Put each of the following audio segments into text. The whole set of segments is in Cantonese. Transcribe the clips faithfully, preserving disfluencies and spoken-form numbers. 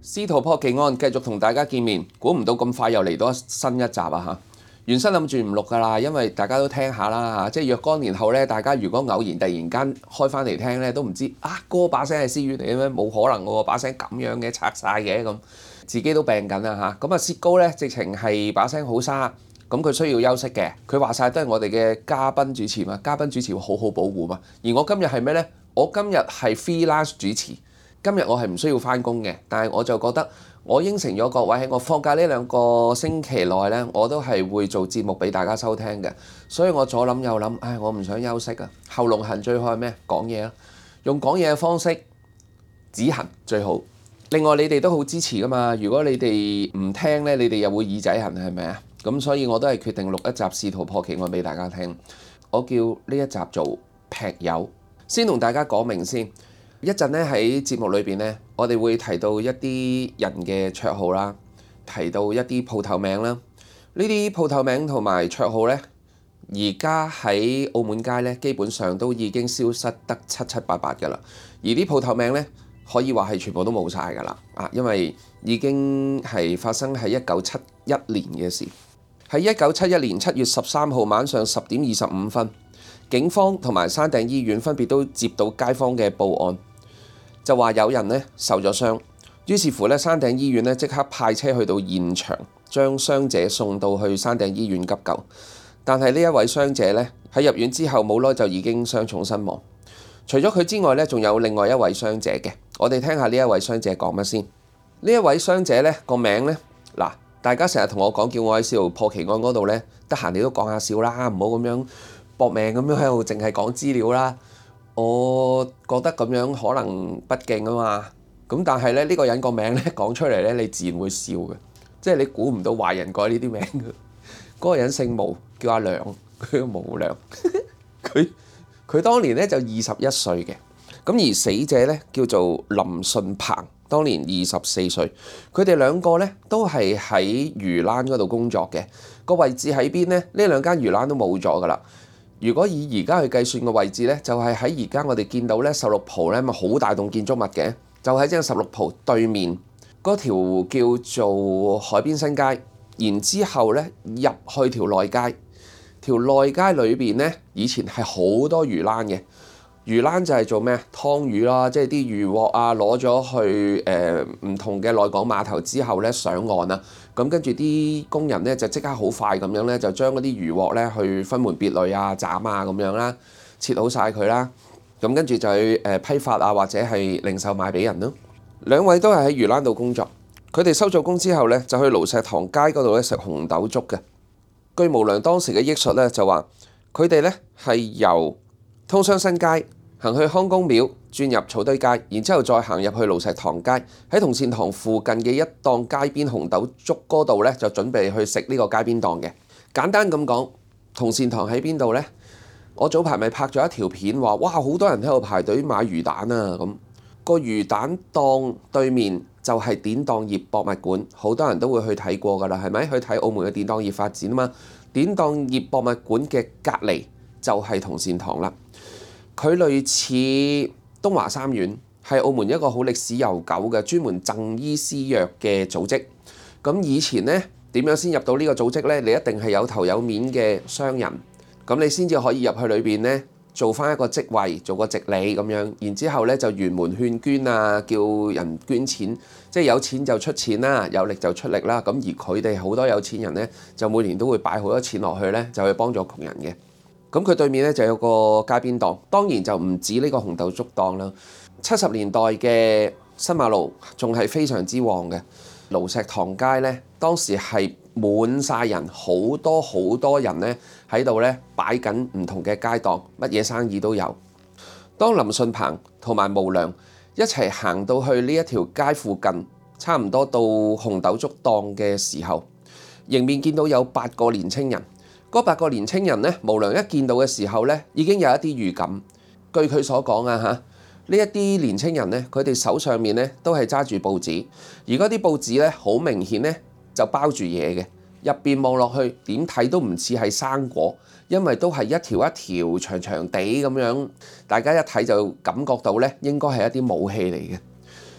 司徒破奇案繼續同大家見面，估唔到咁快又嚟到新一集啊嚇！原身諗住唔錄㗎啦，因為大家都聽下啦嚇，即係若干年後咧，大家如果偶然突然間開翻嚟聽咧，都唔知啊嗰把聲係思遠嚟嘅咩？冇可能喎，把聲咁樣嘅拆晒嘅咁，自己都病緊啦嚇。咁啊，薛高咧直情係把聲好沙，咁佢需要休息嘅。佢話晒都係我哋嘅嘉賓主持嘛，嘉賓主持要好好保護嘛。而我今日係咩咧？我今日係 freelance 主持。今日我係唔需要返工嘅，但係我就覺得我應承咗各位喺我放假呢兩個星期內呢，我都係會做節目俾大家收聽嘅。所以我左諗右諗，唉，我唔想休息啊，喉嚨痕最好係咩？講嘢啦，用講嘢嘅方式止痕最好。另外你哋都好支持㗎嘛，如果你哋唔聽呢，你哋又會耳仔痕係咪啊？咁所以我都係決定錄一集試圖破奇案俾大家聽。我叫呢一集做劈友，先同大家講明先。一陣咧喺節目裏邊咧，我哋會提到一啲人嘅綽號啦，提到一啲鋪頭名啦。呢啲鋪頭名同埋綽號咧，而家喺澳門街咧，基本上都已經消失得七七八八㗎啦。而啲鋪頭名咧，可以話係全部都冇晒㗎啦，啊，因為已經係發生喺一九七一年嘅事。喺一九七一年七月十三號晚上十點二十五分，警方同埋山頂醫院分別都接到街坊嘅報案。就話有人咧受咗傷，於是乎咧山頂醫院咧即刻派車去到現場，將傷者送到去山頂醫院急救。但係呢一位傷者咧喺入院之後冇耐就已經傷重身亡。除咗佢之外咧，仲有另外一位傷者嘅。我哋聽下呢一位傷者講乜先。呢一位傷者咧個名咧嗱，大家成日同我講叫我喺司徒破奇案嗰度咧，得閒你都講下笑啦，唔好咁樣搏命咁樣喺度淨係講資料啦。我覺得咁樣可能不敬啊嘛，咁但係咧呢個人個名咧講出嚟咧，你自然會笑嘅，即係你估唔到壞人改呢啲名嘅。嗰個人姓毛，叫阿良，佢叫毛良。佢佢當年咧就二十一歲嘅，咁而死者咧叫做林順鵬，當年二十四歲。佢哋兩個咧都係喺魚欄嗰度工作嘅，個位置喺邊咧？呢兩間魚欄都冇咗噶啦。如果以而家去計算嘅位置咧，就係喺而家我哋見到咧十六浦咧咪好大棟建築物嘅，就喺正十六浦對面嗰條叫做海邊新街，然之後咧入去條內街，條內街裏邊咧以前係好多魚欄嘅，魚欄就係做咩？劏魚啦，即係啲魚獲啊攞咗去誒唔同嘅內港碼頭之後咧上岸啊。咁跟住啲工人咧就即刻好快咁樣咧就將嗰啲魚獲咧去分門別類啊斬啊咁樣啦，切好晒佢啦。咁跟住就去誒批發啊或者係零售賣俾人咯。兩位都係喺魚欄度工作，佢哋收咗工之後咧就去盧石塘街嗰度咧食紅豆粥嘅。據無良當時嘅憶述咧就話，佢哋咧係由通商新街行去康公廟，轉入草堆街，然之後再行入去盧石塘街，喺同善堂附近嘅一檔街邊紅豆粥嗰度咧，就準備去食呢個街邊檔嘅。簡單咁講，同善堂喺邊度呢？我早排咪拍咗一條片話，哇，好多人喺度排隊買魚蛋啊！咁個魚蛋檔對面就係典當業博物館，好多人都會去睇過㗎啦，係咪？去睇澳門嘅典當業發展啊嘛。典當業博物館嘅隔離就係同善堂啦。佢類似東華三院，係澳門一個好歷史悠久嘅專門贈醫施藥嘅組織。咁以前呢，點樣先入到呢個組織呢？你一定係有頭有面嘅商人，咁你先至可以入去裏邊呢，做翻一個職位，做個直理咁樣。然之後呢，就沿門勸捐啊，叫人捐錢，即係有錢就出錢啦，有力就出力啦。咁而佢哋好多有錢人呢，就每年都會擺好多錢落去呢，就去幫助窮人嘅。咁佢對面咧就有個街邊檔，當然就唔止呢個紅豆粥檔啦。七十年代嘅新馬路仲係非常之旺嘅，盧石塘街咧當時係滿晒人，好多好多人咧喺度咧擺緊唔同嘅街檔，乜嘢生意都有。當林順鵬同埋毛良一齊行到去呢一條街附近，差唔多到紅豆粥檔嘅時候，迎面見到有八個年青人。嗰八個年青人呢，毛良一見到嘅時候呢，已經有一啲預感。據佢所講啊嚇，呢一啲年青人呢，佢哋手上面呢都係揸住報紙，而嗰啲報紙呢，好明顯呢就包住嘢嘅，入邊望落去點睇都唔似係生果，因為都係一條一條長長地咁樣，大家一睇就感覺到呢應該係一啲武器嚟嘅。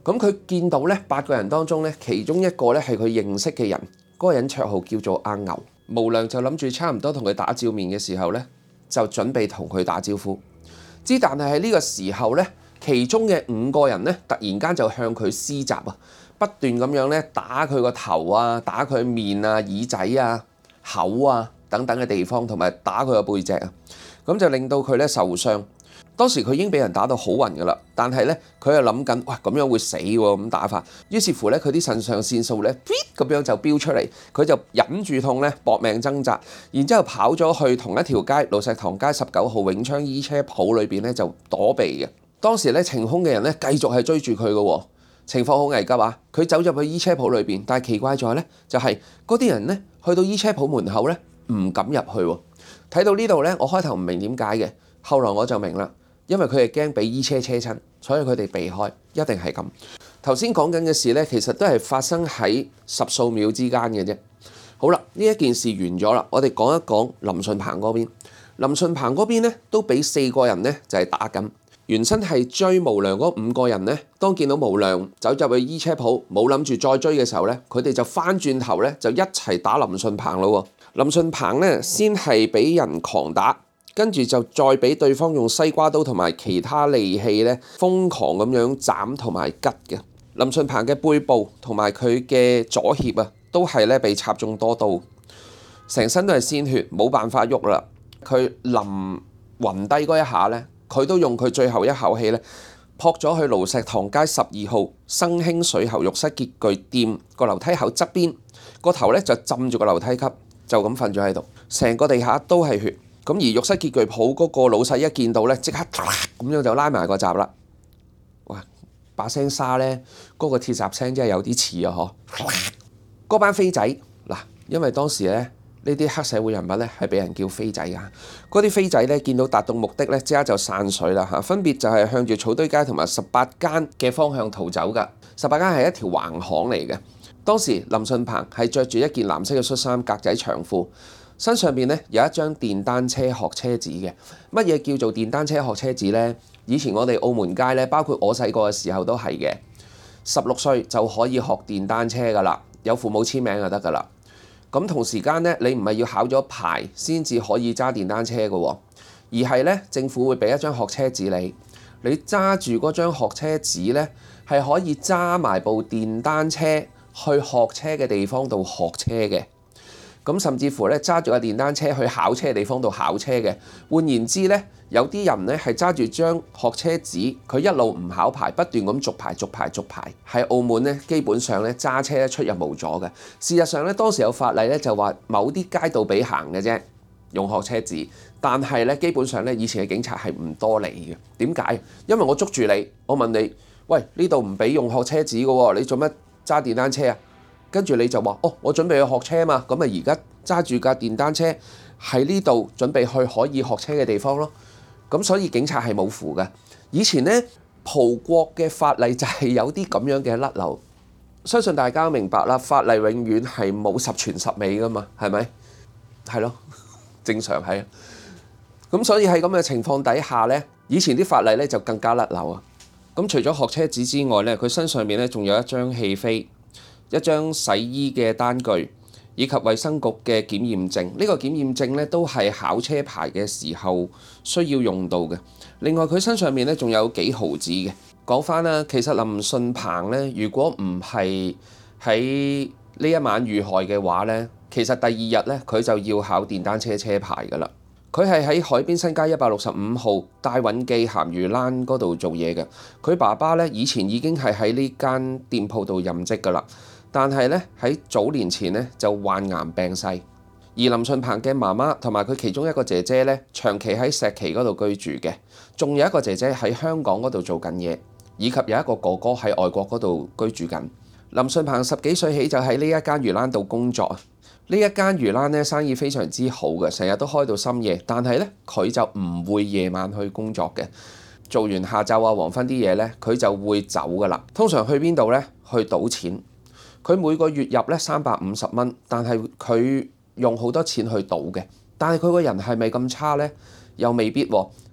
咁佢見到咧八個人當中咧，其中一個咧係佢認識嘅人，嗰個人綽號叫做阿牛。無良就諗住差唔多同佢打照面嘅時候咧，就準備同佢打招呼。之但係喺呢個時候咧，其中嘅五個人咧，突然間就向佢施襲啊，不斷咁樣咧打佢個頭啊，打佢面啊、耳仔啊、口啊等等嘅地方，同埋打佢個背脊啊，咁就令到佢咧受傷。當時佢已經俾人打到好暈㗎啦，但係咧佢又諗緊，哇咁樣會死喎咁打法。於是乎咧，佢啲腎上腺素咧咁樣就飆出嚟，佢就忍住痛咧搏命掙扎，然之後跑咗去同一條街老石塘街十九號永昌衣車鋪裏邊咧就躲避嘅。當時咧晴空嘅人咧繼續係追住佢嘅喎，情況好危急啊！佢走入去衣車鋪裏邊，但係奇怪在咧就係嗰啲人咧去到衣車鋪門口咧唔敢入去喎。睇到呢度咧，我開頭唔明點解嘅，後來我就明啦。因為佢係驚俾衣車車親，所以佢哋避開，一定係咁。頭先講緊嘅事呢，其實都係發生喺十數秒之間嘅啫。好啦，呢一件事完咗啦，我哋講一講林順鵬嗰邊。林順鵬嗰邊呢，都俾四個人呢就係打緊。原身係追無良嗰五個人呢，當見到無良走入去衣車鋪，冇諗住再追嘅時候呢，佢哋就翻轉頭呢，就一齊打林順鵬咯。林順鵬呢，先係俾人狂打。跟住就再俾對方用西瓜刀同埋其他利器咧，瘋狂咁樣斬同埋拮嘅。林順鵬嘅背部同埋佢嘅左脅啊，都係咧被插中多刀，成身都係鮮血，冇辦法喐啦。佢臨暈低嗰一下咧，佢都用佢最後一口氣咧，撲咗去盧石塘街十二號生興水喉浴室潔具店個樓梯口側邊，個頭咧就浸住個樓梯級，就咁瞓咗喺度，成個地下都係血。咁而浴室潔具鋪嗰個老細一見到咧，即刻咁樣就拉埋個閘啦。哇！把聲沙咧，嗰個鐵閘聲真係有啲似啊！嗬，嗰班飛仔嗱，因為當時咧呢啲黑社會人物咧係俾人叫飛仔啊。嗰啲飛仔咧見到達到目的咧，即刻就散水啦嚇，分別就係向住草堆街同埋十八間嘅方向逃走㗎。十八間係一條橫巷嚟嘅。當時林順鵬係着住一件藍色嘅恤衫、格仔長褲。身上邊咧有一張電單車學車紙嘅。乜嘢叫做電單車學車紙呢？以前我哋澳門街咧，包括我細個嘅時候都係嘅。十六歲就可以學電單車噶啦，有父母簽名就得噶啦。咁同時間咧，你唔係要考咗牌先至可以揸電單車嘅喎，而係咧政府會俾一張學車紙你，你揸住嗰張學車紙咧係可以揸埋部電單車去學車嘅地方度學車嘅。咁甚至乎咧揸住個電單車去考車嘅地方度考車嘅。換言之咧，有啲人咧係揸住張學車紙，佢一路唔考牌，不斷咁續牌、續牌、續牌。喺澳門咧，基本上咧揸車咧出入無阻嘅。事實上咧，當時有法例咧就話某啲街道俾行嘅啫，用學車紙。但係咧，基本上咧以前嘅警察係唔多理嘅。點解？因為我捉住你，我問你，喂，呢度唔俾用學車紙嘅喎，你做乜揸電單車啊？跟住你就話，哦，我準備去學車嘛，咁咪而家揸住架電單車喺呢度準備去可以學車嘅地方咯。咁所以警察係冇符嘅。以前呢，葡國嘅法例就係有啲咁樣嘅甩漏。相信大家都明白啦，法例永遠係冇十全十美噶嘛，係咪？係咯，正常係。咁所以喺咁嘅情況底下呢，以前啲法例呢就更加甩漏啊。咁除咗學車紙之外呢，佢身上面呢仲有一張戲飛，一張洗衣嘅單據，以及衛生局嘅檢驗證。呢個檢驗證咧都係考車牌嘅時候需要用到嘅。另外佢身上面咧仲有幾毫子嘅。講翻啦，其實林順鵬咧，如果唔係喺呢一晚遇害嘅話咧，其實第二日咧佢就要考電單車車牌噶啦。佢係喺海邊新街一百六十五號大韻記鹹魚欄嗰度做嘢嘅。佢爸爸咧以前已經係喺呢間店鋪度任職噶啦。但係咧喺早年前咧就患癌病逝，而林順鵬嘅媽媽同埋佢其中一個姐姐咧長期喺石岐嗰度居住嘅，仲有一個姐姐喺香港嗰度做緊嘢，以及有一個哥哥喺外國嗰度居住緊。林順鵬十幾歲起就喺呢一間魚欄度工作啊，呢一間魚欄咧生意非常之好嘅，成日都開到深夜，但係咧佢就唔會夜晚去工作嘅，做完下晝啊黃昏啲嘢咧佢就會走噶啦。通常去邊度咧？去賭錢。佢每個月入咧三百五十蚊，但係佢用好多錢去賭嘅。但係佢個人係咪咁差呢？又未必喎。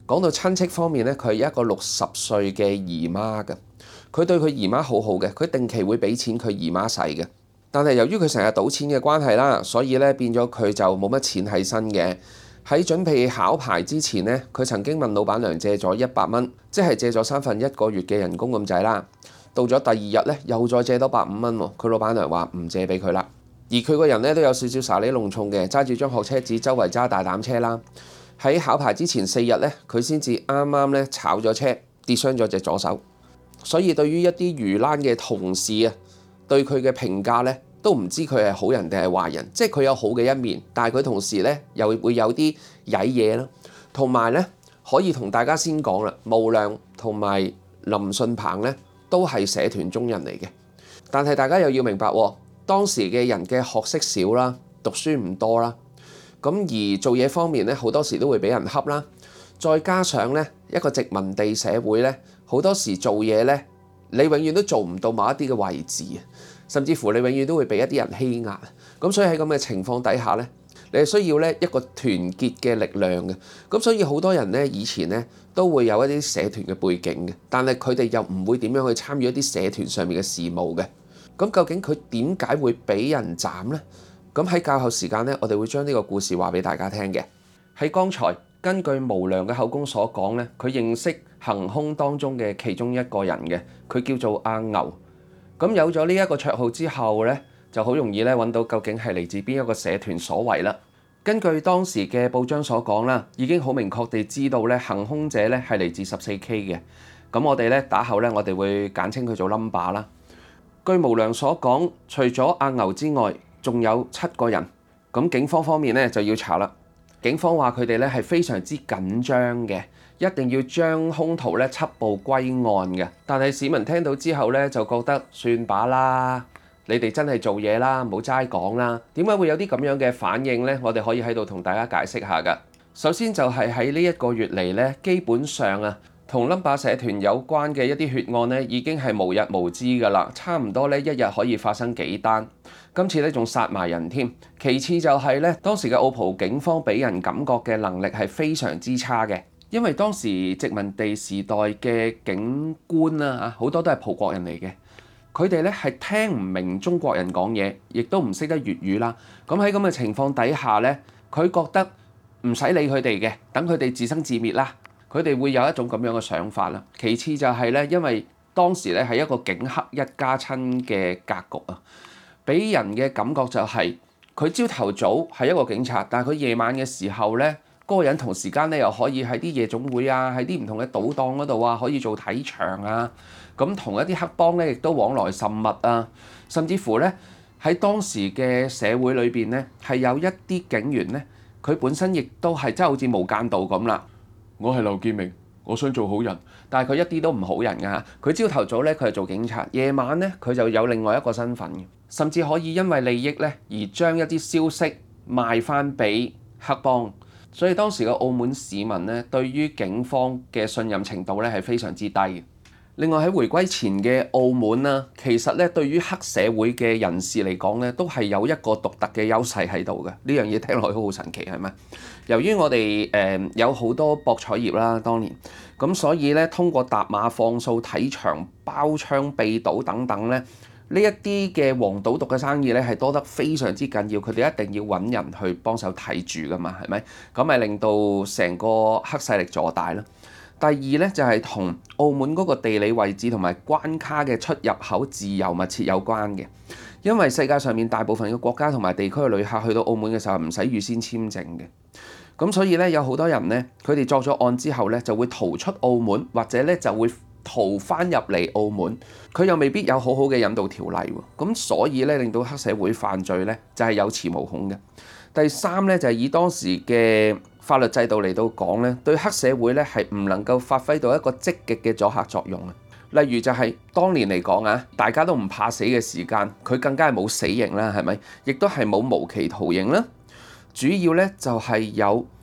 講到親戚方面咧，佢係一個六十歲嘅姨媽嘅，佢對佢姨媽好好嘅，佢定期會俾錢佢姨媽使嘅。但係由於佢成日賭錢嘅關係啦，所以咧變咗佢就冇乜錢喺身嘅。喺準備考牌之前咧，佢曾經問老闆娘借咗一百蚊，即係借咗三分一個月嘅人工咁滯啦。到咗第二日咧，又再借多百五蚊喎，佢老闆娘話唔借俾佢啦。而佢個人咧都有少少沙哩弄重嘅，揸住張學車紙周圍揸大膽車啦。喺考牌之前四日咧，佢先至啱啱咧炒咗車，跌傷咗隻左手。所以對於一啲魚欄嘅同事啊，對佢嘅評價咧都唔知佢係好人定係壞人，即係佢有好嘅一面，但係佢同時咧又會有啲曳嘢啦。同埋咧可以同大家先講啦，無良同埋林順鵬咧都係社團中人嚟嘅，但係大家又要明白喎，當時嘅人嘅學識少啦，讀書唔多啦，咁而做嘢方面咧好多時都會俾人恰啦，再加上咧一個殖民地社會咧，好多時做嘢咧你永遠都做唔到某一啲嘅位置啊，甚至乎你永遠都會俾一啲人欺壓，咁所以喺咁嘅情況底下咧，你係需要咧一個團結嘅力量嘅，咁所以好多人咧以前咧都會有一啲社團嘅背景嘅，但係佢哋又唔會點樣去參與一啲社團上面嘅事務嘅。咁究竟佢點解會俾人斬呢？咁喺較後時間咧，我哋會將呢個故事話俾大家聽嘅。喺剛才根據無良嘅口供所講咧，佢認識行兇當中嘅其中一個人嘅，佢叫做阿牛。咁有咗呢一個綽號之後咧，就好容易咧揾到究竟係嚟自邊一個社團所為啦。根據當時嘅報章所講啦，已經好明確地知道咧行兇者咧係嚟自十四 K 嘅。咁我哋咧打後咧，我哋會簡稱佢做 number 啦。據無良所講，除咗阿牛之外，仲有七個人。咁警方方面咧就要查啦。警方話佢哋咧係非常之緊張嘅，一定要將兇徒咧緝捕歸案嘅。但係市民聽到之後咧就覺得算把啦，你哋真係做嘢啦，唔好齋講啦。點解會有啲咁樣嘅反應呢？我哋可以喺度同大家解釋下㗎。首先就係喺呢一個月嚟咧，基本上啊，同 number 社團有關嘅一啲血案咧，已經係無日無之㗎啦。差唔多咧，一日可以發生幾單。今次咧仲殺埋人添。其次就係咧，當時嘅澳葡警方俾人感覺嘅能力係非常之差嘅，因為當時殖民地時代嘅警官啦嚇，好多都係葡國人嚟嘅。佢哋咧係聽唔明中國人講嘢，亦都唔識得粵語啦。咁喺咁嘅情況底下咧，佢覺得唔使理佢哋嘅，等佢哋自生自滅啦。佢哋會有一種咁樣嘅想法啦。其次就係咧，因為當時咧係一個警黑一家親嘅格局啊，俾人嘅感覺就係佢朝頭早係一個警察，但係佢夜晚嘅時候咧，嗰個人同時間咧又可以喺啲夜總會啊，喺啲唔同嘅賭檔嗰度啊，可以做睇場啊。咁同一啲黑幫咧，亦都往來甚密啊。甚至乎咧喺當時嘅社會裏邊咧，係有一啲警員咧，佢本身亦都係真係好似無間道咁啦。我係劉建明，我想做好人，但係佢一啲都唔好人㗎嚇。佢朝頭早咧佢係做警察，夜晚咧佢就有另外一個身份嘅，甚至可以因為利益咧而將一啲消息賣翻俾黑幫。所以當時嘅澳門市民咧，對於警方嘅信任程度咧係非常之低嘅。另外喺回歸前嘅澳門啦，其實咧對於黑社會嘅人士嚟講咧，都係有一個獨特嘅優勢喺度嘅。呢樣嘢聽落去好神奇，係咪？由於我哋誒、呃、有好多博彩業啦，當年咁，所以咧通過搭馬放數、睇場、包槍、秘賭等等咧，呢一啲嘅黃賭毒嘅生意咧係多得非常之緊要，佢哋一定要揾人去幫手睇住噶嘛，係咪？咁咪令到成個黑勢力坐大啦。第二咧就係同澳門嗰個地理位置同埋關卡嘅出入口自由密切有關嘅，因為世界上面大部分嘅國家同埋地區嘅旅客去到澳門嘅時候唔使預先簽證嘅，咁所以咧有好多人咧，佢哋作咗案之後咧就會逃出澳門，或者咧就會逃翻入嚟澳門，佢又未必有好好嘅引導條例喎，咁所以咧令到黑社會犯罪咧就係有恃無恐嘅。第三咧就係以當時嘅法律制度嚟到講咧，對黑社會咧係唔能夠發揮到一個積極嘅阻嚇作用啊。例如就係當年嚟講啊，大家都唔怕死嘅時間，佢更加係冇死刑啦，係咪？亦都係冇無期徒刑啦。主要咧就係有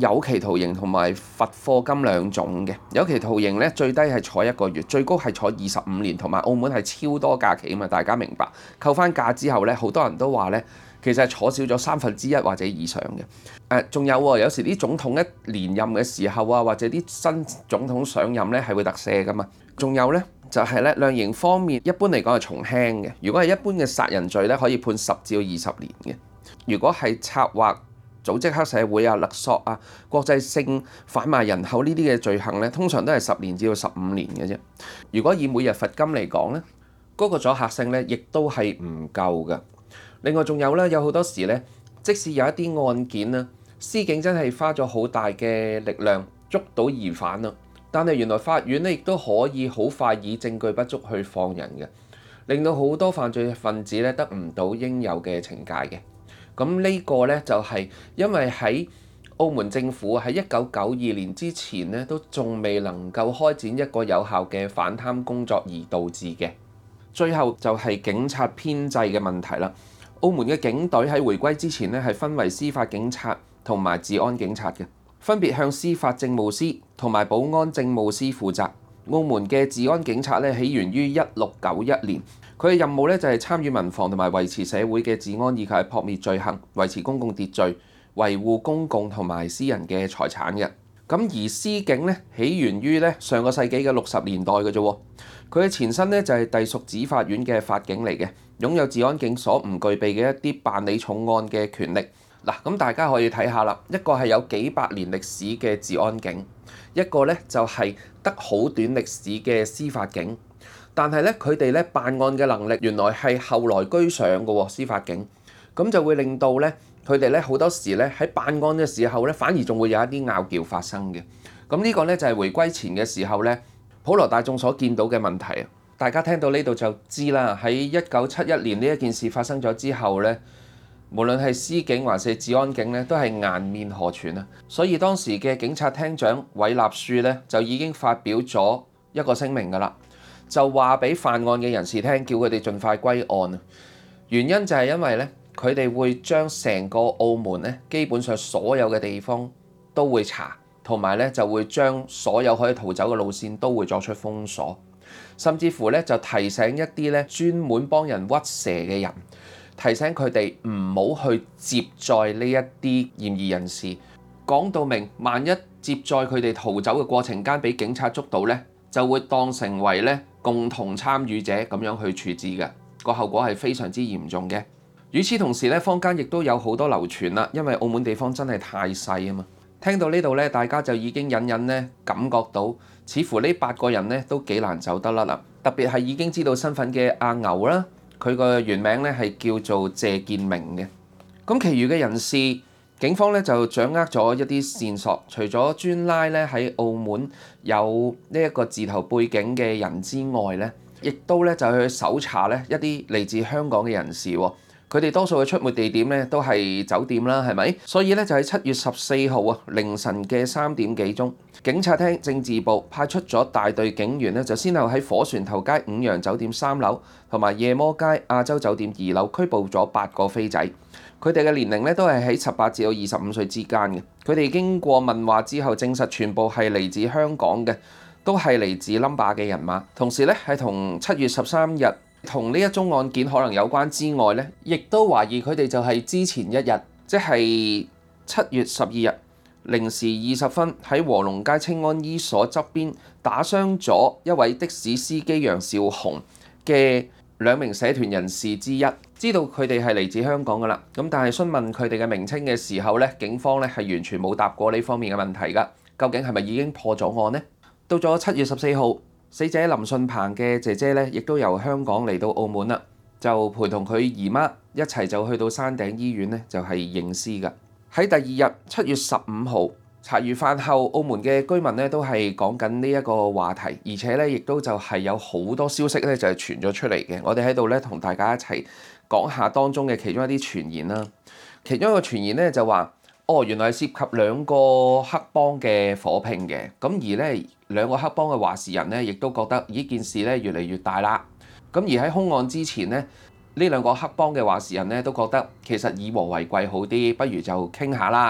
有期徒刑同埋罰課金兩種嘅。有期徒刑咧最低係坐一個月，最高係坐二十五年，同埋澳門係超多假期啊嘛，大家明白。扣翻假之後咧，好多人都話咧，其實係坐少咗三分之一或者以上嘅。誒、呃，仲有喎，有時啲總統一連任嘅時候啊，或者啲新總統上任咧係會特赦噶嘛。仲有咧就係咧量刑方面，一般嚟講係從輕嘅。如果係一般嘅殺人罪咧，可以判十至二十年嘅。如果係策劃組織黑社會啊、勒索啊、國際性販賣人口呢啲嘅罪行咧，通常都係十年至到十五年嘅啫。如果以每日罰金嚟講咧，嗰個阻嚇性咧，亦都係唔夠㗎。另外仲有咧，有好多時咧，即使有一啲案件啊，司警真係花咗好大嘅力量捉到疑犯啦，但係原來法院咧亦都可以好快以證據不足去放人嘅，令到好多犯罪分子咧得唔到應有嘅懲戒嘅。咁呢個咧就係因為喺澳門政府喺一九九二年之前咧，都仲未能夠開展一個有效嘅反貪工作而導致嘅。最後就係警察編制嘅問題啦。澳門嘅警隊喺回歸之前咧係分為司法警察同埋治安警察嘅，分別向司法政務司同埋保安政務司負責。澳門嘅治安警察咧起源於一六九一年。佢嘅任務咧就係參與民防同埋維持社會嘅治安，以及係撲滅罪行、維持公共秩序、維護公共同埋私人嘅財產嘅。咁而司警咧起源於咧上個世紀嘅六十年代嘅啫喎。佢嘅前身咧就係隸屬指法院嘅法警嚟嘅，擁有治安警所唔具備嘅一啲辦理重案嘅權力。嗱，咁大家可以睇下啦，一個係有幾百年歷史嘅治安警，一個咧就係得好短歷史嘅司法警。但係咧，佢哋咧辦案嘅能力原來係後來居上嘅喎，司法警，咁就會令到咧佢哋咧好多時咧喺辦案嘅時候咧，反而仲會有一啲拗撬發生嘅。咁呢個咧就係回歸前嘅時候咧，普羅大眾所見到嘅問題啊。大家聽到呢度就知啦。喺一九七一年呢一件事發生咗之後咧，無論係司警還是治安警咧，都係顏面何存啊。所以當時嘅警察廳長韋納樹咧就已經發表咗一個聲明㗎啦。就話俾犯案嘅人士聽，叫佢哋盡快歸案啊！原因就係因為咧，佢哋會將成個澳門咧，基本上所有嘅地方都會查，同埋咧就會將所有可以逃走嘅路線都會作出封鎖，甚至乎咧就提醒一啲咧專門幫人屈蛇嘅人，提醒佢哋唔好去接載呢一啲嫌疑人士，講到明，萬一接載佢哋逃走嘅過程間俾警察捉到咧，就會當成為咧共同參與者咁樣去處置嘅，個後果係非常之嚴重嘅。與此同時咧，坊間亦都有好多流傳啦，因為澳門地方真係太細啊嘛。聽到呢度咧，大家就已經隱隱咧感覺到，似乎呢八個人咧都幾難走得甩啦。特別係已經知道身份嘅阿牛啦，佢個原名咧係叫做謝建明嘅。咁，其餘嘅人士，警方咧就掌握咗一啲線索，除咗專拉咧喺澳門有呢一個字頭背景嘅人之外咧，亦都咧就去搜查咧一啲嚟自香港嘅人士喎。佢哋多數嘅出沒地點咧都係酒店啦，係咪？所以咧就喺七月十四號啊凌晨嘅三點幾鐘，警察廳政治部派出咗大隊警員咧，就先後喺火船頭街五洋酒店三樓同埋夜魔街亞洲酒店二樓拘捕咗八個飛仔。佢哋嘅年齡咧都係喺十八至到二十五歲之間嘅。佢哋經過問話之後，證實全部係嚟自香港嘅，都係嚟自 number 嘅人馬。同時咧係同七月十三日同呢一宗案件可能有關之外咧，亦都懷疑佢哋就係之前一日，即係七月十二日零時二十分喺和龍街清安醫所側邊打傷咗一位的士司機楊兆雄嘅兩名社團人士之一。知道佢哋係嚟自香港㗎啦，咁但係詢問佢哋嘅名稱嘅時候咧，警方咧係完全冇答過呢方面嘅問題㗎。究竟係咪已經破咗案呢？到咗七月十四號，死者林順鵬嘅姐姐咧，亦都由香港嚟到澳門啦，就陪同佢姨媽一齊就去到山頂醫院咧，就係認屍㗎。喺第二日七月十五號茶餘飯後，澳門嘅居民咧都係講緊呢一個話題，而且咧亦都就係有好多消息咧就係傳咗出嚟嘅。我哋喺度咧同大家一齊講下當中嘅其中一啲傳言啦。其中一個傳言咧就話，哦，原來係涉及兩個黑幫嘅火拼嘅。咁而咧兩個黑幫嘅話事人咧，亦都覺得呢件事咧越嚟越大啦。咁而喺兇案之前咧，呢兩個黑幫嘅話事人咧都覺得其實以和為貴好啲，不如就傾下啦咁。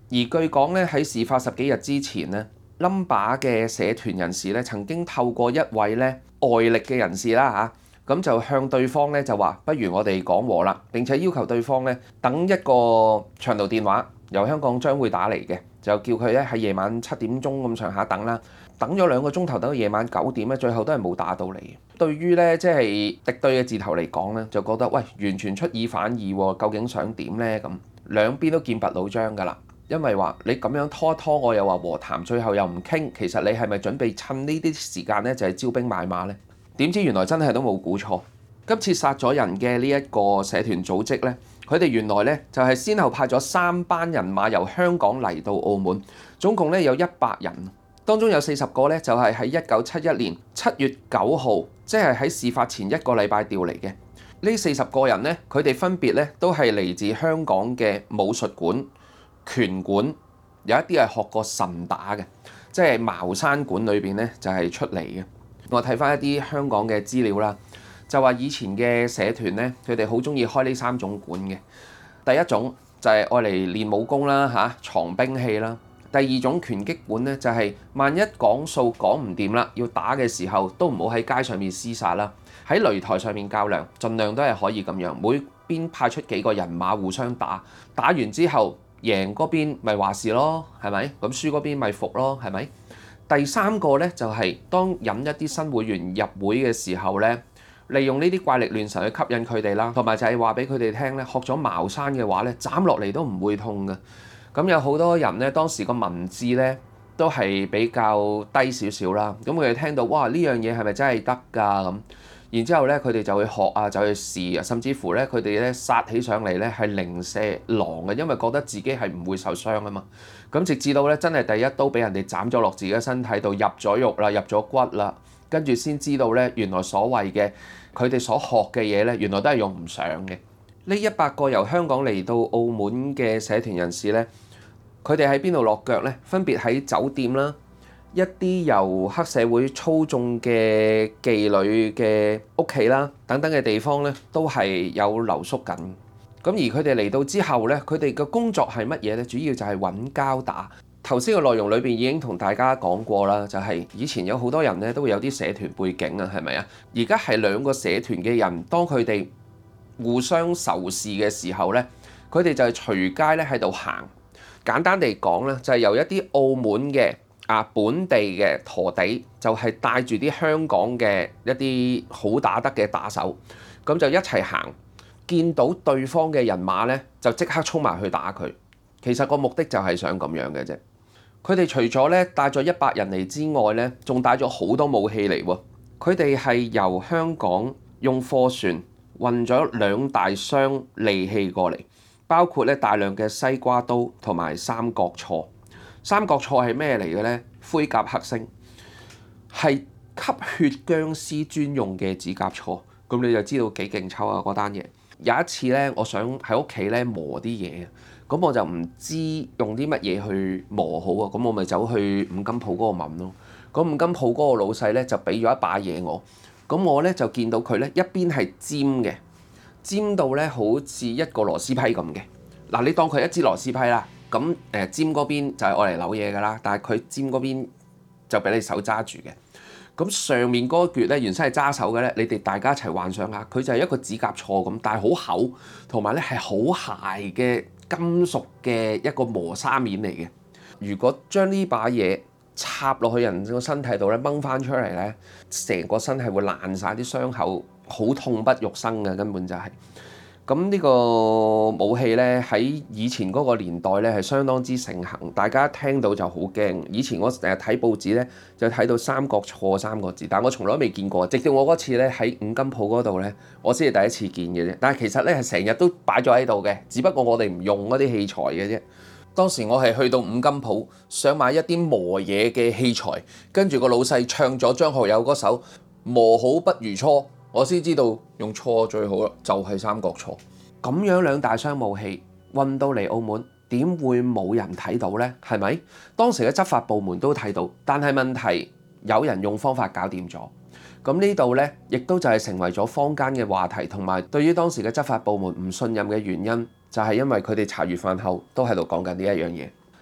而據講咧，喺事發十幾日之前咧，Number 嘅社團人士咧曾經透過一位咧外力嘅人士啦嚇，咁就向對方咧就話，不如我哋講和啦，並且要求對方咧等一個長途電話由香港將會打嚟嘅，就叫佢咧喺夜晚七點鐘咁上下等啦。等咗兩個鐘頭，等到夜晚九點咧，最後都係冇打到嚟。對於咧即係敵對嘅字頭嚟講咧，就覺得喂完全出爾反爾喎，究竟想點咧？咁兩邊都劍拔弩張㗎啦，因為話你咁樣拖一拖，我又話和談，最後又唔傾，其實你係咪準備趁呢啲時間咧就係招兵買馬咧？點知原來真係都冇估錯。今次殺咗人嘅呢一個社團組織咧，佢哋原來咧就係先後派咗三班人馬由香港嚟到澳門，總共咧有一百人。當中有四十個咧，就係喺一九七一年七月九號，即係喺事發前一個禮拜調嚟嘅。呢四十個人咧，佢哋分別咧都係嚟自香港嘅武術館、拳館，有一啲係學過神打嘅，即係茅山館裏邊咧就係出嚟嘅。我睇翻一啲香港嘅資料啦，就話以前嘅社團咧，佢哋好中意開呢三種館嘅。第一種就係愛嚟練武功啦，嚇藏兵器啦。第二種拳擊館咧，就係萬一講數講唔掂啦，要打嘅時候都唔好喺街上面廝殺啦，喺擂台上面較量，盡量都係可以咁樣，每邊派出幾個人馬互相打，打完之後贏嗰邊咪話事咯，係咪？咁輸嗰邊咪服咯，係咪？第三個咧就係當引一啲新會員入會嘅時候咧，利用呢啲怪力亂神去吸引佢哋啦，同埋就係話俾佢哋聽咧，學咗茅山嘅話咧，斬落嚟都唔會痛嘅。咁有好多人咧，當時個文字咧都係比較低少少啦。咁佢哋聽到哇呢樣嘢係咪真係得㗎咁？然之後咧，佢哋就去學啊，就去試啊，甚至乎咧佢哋咧殺起上嚟咧係零舍狼嘅，因為覺得自己係唔會受傷啊嘛。咁直至到咧真係第一刀俾人哋斬咗落自己嘅身體度，入咗肉啦，入咗骨啦，跟住先知道咧原來所謂嘅佢哋所學嘅嘢咧，原來都係用唔上嘅。呢一百個由香港嚟到澳門嘅社團人士咧，佢哋喺邊度落腳呢？分別喺酒店啦，一啲由黑社會操縱嘅妓女嘅屋企啦，等等嘅地方咧，都係有留宿緊。咁而佢哋嚟到之後咧，佢哋嘅工作係乜嘢咧？主要就係揾交打。頭先嘅內容裏邊已經同大家講過啦，就係以前有好多人咧都會有啲社團背景啊，係咪啊？而家係兩個社團嘅人，當佢哋互相仇視嘅時候咧，佢哋就係隨街咧喺度行。簡單地講咧，就係由一啲澳門嘅啊本地嘅陀地，就係帶住啲香港嘅一啲好打得嘅打手，咁就一齊行，見到對方嘅人馬咧，就即刻衝埋去打佢。其實個目的就係想咁樣嘅啫。佢哋除咗咧帶咗一百人嚟之外咧，仲帶咗好多武器嚟喎。佢哋係由香港用貨船運咗兩大箱利器過嚟。包括咧大量嘅西瓜刀同埋三角銼。三角銼係咩嚟嘅咧？灰甲黑星，係吸血僵屍專用嘅指甲銼。咁你就知道幾勁抽啊嗰單嘢。有一次咧，我想喺屋企咧磨啲嘢，咁我就唔知用啲乜嘢去磨好啊。咁我咪走去五金鋪嗰度問咯。咁五金鋪嗰個老細咧就俾咗一把嘢我。咁我咧就見到佢咧一邊係尖嘅。尖到咧好似一個螺絲批咁嘅，嗱你當佢一支螺絲批啦，咁誒尖嗰邊就係愛嚟扭嘢㗎啦，但係佢尖嗰邊就俾你手揸住嘅。咁上面嗰橛咧原身係揸手嘅咧，你哋大家一齊幻想下，佢就係一個指甲銼咁，但係好厚，同埋咧係好鞋嘅金屬嘅一個磨砂面嚟嘅。如果將呢把嘢插落去人個身體度咧，掹翻出嚟咧，成個身係會爛晒啲傷口。好痛不欲生嘅，根本就係咁。呢個武器咧喺以前嗰個年代咧係相當之盛行，大家聽到就好驚。以前我成日睇報紙咧就睇到三角銼三個字，但我從來都未見過。直到我嗰次咧喺五金鋪嗰度咧，我先係第一次見嘅啫。但係其實咧係成日都擺咗喺度嘅，只不過我哋唔用嗰啲器材嘅啫。當時我係去到五金鋪想買一啲磨嘢嘅器材，跟住個老細唱咗張學友嗰首磨好不如初。我先知道用銼最好啦，就係三角銼。咁樣兩大箱武器運到嚟澳門，點會冇人睇到呢？係咪？當時嘅執法部門都睇到，但係問題有人用方法搞掂咗。咁呢度呢，亦都就係成為咗坊間嘅話題，同埋對於當時嘅執法部門唔信任嘅原因，就係因為佢哋茶餘飯後都喺度講緊呢一樣嘢。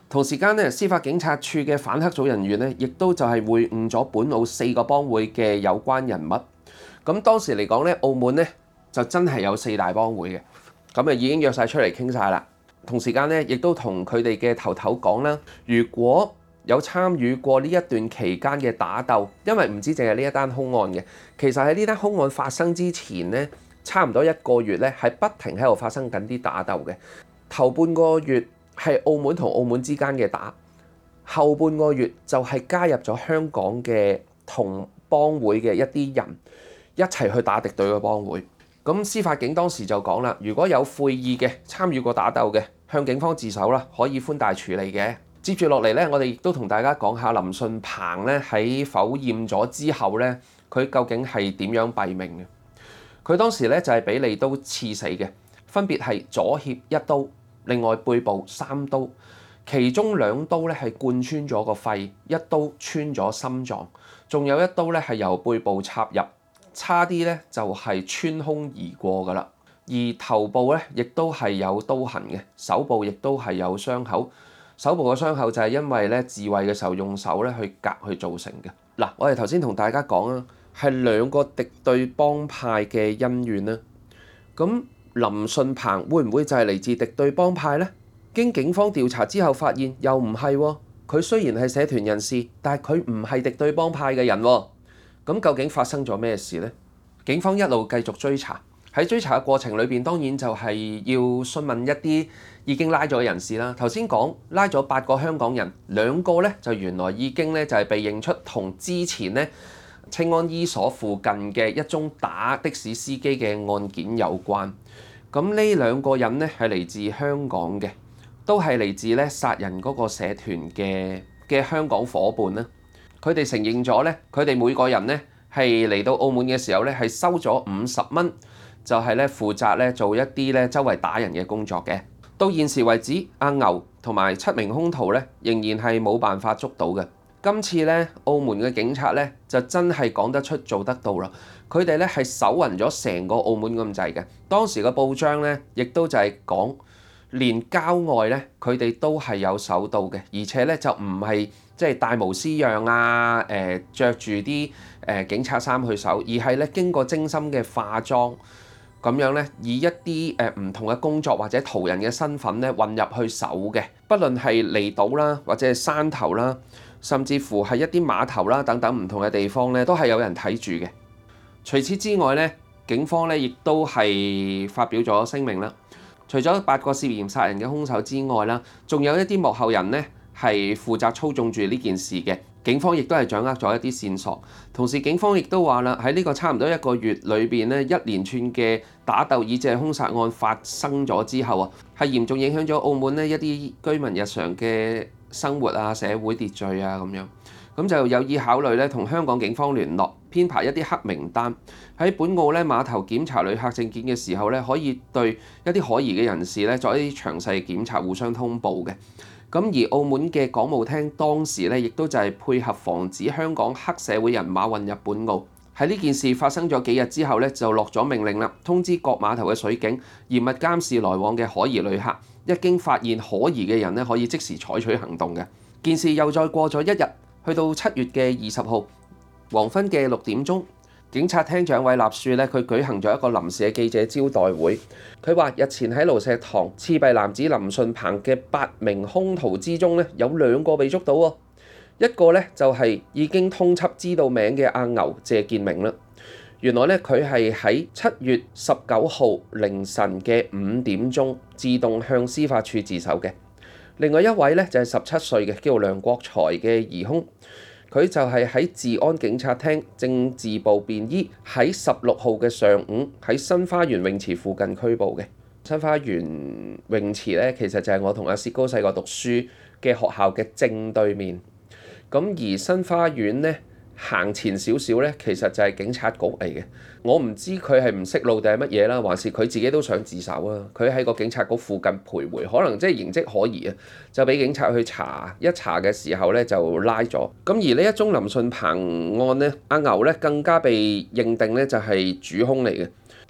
同時間咧，司法警察處嘅反黑組人員咧，亦都就係會晤咗本澳四個幫會嘅有關人物。咁當時嚟講咧，澳門咧就真係有四大幫會嘅，咁啊已經約晒出嚟傾晒啦。同時間咧，亦都同佢哋嘅頭頭講啦，如果有參與過呢一段期間嘅打鬥，因為唔止淨係呢一單兇案嘅，其實喺呢單兇案發生之前咧，差唔多一個月咧，係不停喺度發生緊啲打鬥嘅。頭半個月係澳門同澳門之間嘅打，後半個月就係加入咗香港嘅同幫會嘅一啲人一齊去打敵對嘅幫會。咁司法警當時就講啦，如果有悔意嘅參與過打鬥嘅，向警方自首啦，可以寬大處理嘅。接住落嚟咧，我哋亦都同大家講下林順鵬咧喺否認咗之後咧，佢究竟係點樣斃命嘅？佢當時咧就係俾利刀刺死嘅，分別係左脅一刀，另外背部三刀，其中兩刀咧係貫穿咗個肺，一刀穿咗心臟，仲有一刀咧係由背部插入，差啲咧就係穿胸而過噶啦。而頭部咧亦都係有刀痕嘅，手部亦都係有傷口。手部嘅傷口就係因為咧自衛嘅時候用手咧去夾去造成嘅。嗱，我哋頭先同大家講啊，係兩個敵對幫派嘅恩怨啦。咁林順鵬會唔會就係嚟自敵對幫派呢？經警方調查之後發現又唔係喎，佢雖然係社團人士，但係佢唔係敵對幫派嘅人喎。咁究竟發生咗咩事呢？警方一路繼續追查，喺追查嘅過程裏邊，當然就係要詢問一啲已經拉咗嘅人士啦。頭先講拉咗八個香港人，兩個咧就原來已經咧就係被認出同之前咧青安醫所附近嘅一宗打的士司機嘅案件有關。咁呢兩個人咧係嚟自香港嘅，都係嚟自咧殺人嗰個社團嘅嘅香港伙伴啦。佢哋承認咗咧，佢哋每個人咧係嚟到澳門嘅時候咧係收咗五十蚊，就係咧負責咧做一啲咧周圍打人嘅工作嘅。到現時為止，阿牛同埋七名兇徒咧仍然係冇辦法捉到嘅。今次咧，澳門嘅警察咧就真係講得出做得到啦。佢哋咧係搜勻咗成個澳門咁滯嘅。當時嘅報章咧，亦都就係講，連郊外咧佢哋都係有搜到嘅，而且咧就唔係即係大模斯樣啊，誒著住啲誒警察衫去搜，而係咧經過精心嘅化妝。咁樣咧，以一啲誒唔同嘅工作或者途人嘅身份咧混入去搜嘅，不論係離島啦，或者係山頭啦，甚至乎係一啲碼頭啦等等唔同嘅地方咧，都係有人睇住嘅。除此之外咧，警方咧亦都係發表咗聲明啦。除咗八個涉嫌殺人嘅兇手之外啦，仲有一啲幕後人咧係負責操縱住呢件事嘅。警方亦都係掌握咗一啲線索，同時警方亦都話啦，喺呢個差唔多一個月裏邊咧，一連串嘅打鬥以至係兇殺案發生咗之後啊，係嚴重影響咗澳門咧一啲居民日常嘅生活啊、社會秩序啊咁樣，咁就有意考慮咧同香港警方聯絡，編排一啲黑名單，喺本澳咧碼頭檢查旅客證件嘅時候咧，可以對一啲可疑嘅人士咧作一啲詳細檢查，互相通報嘅。咁而澳門嘅港務廳當時咧，亦都就係配合防止香港黑社會人馬混入本澳。喺呢件事發生咗幾日之後咧，就落咗命令啦，通知各碼頭嘅水警嚴密監視來往嘅可疑旅客。一經發現可疑嘅人咧，可以即時採取行動嘅。件事又再過咗一日，去到七月嘅二十號黃昏嘅六點鐘。警察廳長韋立樹咧，佢舉行咗一個臨時嘅記者招待會。佢話：日前喺盧石塘刺斃男子林順鵬嘅八名兇徒之中咧，有兩個被捉到喎。一個咧就係已經通緝知道名嘅阿牛謝建明啦。原來咧佢係喺七月十九號凌晨嘅五點鐘自動向司法處自首嘅。另外一位咧就係十七歲嘅叫做梁國才嘅疑兇。佢就係喺治安警察廳政治部便衣，喺十六號嘅上午喺新花園泳池附近拘捕嘅。新花園泳池咧，其實就係我同阿薛高細個讀書嘅學校嘅正對面。咁而新花園咧行前少少咧，其實就係警察局嚟嘅。我唔知佢係唔識路定係乜嘢啦，還是佢自己都想自首啊？佢喺個警察局附近徘徊，可能即係形跡可疑啊，就俾警察去查一查嘅時候咧就拉咗。咁而呢一宗林順鵬案咧，阿牛咧更加被認定咧就係主兇嚟嘅。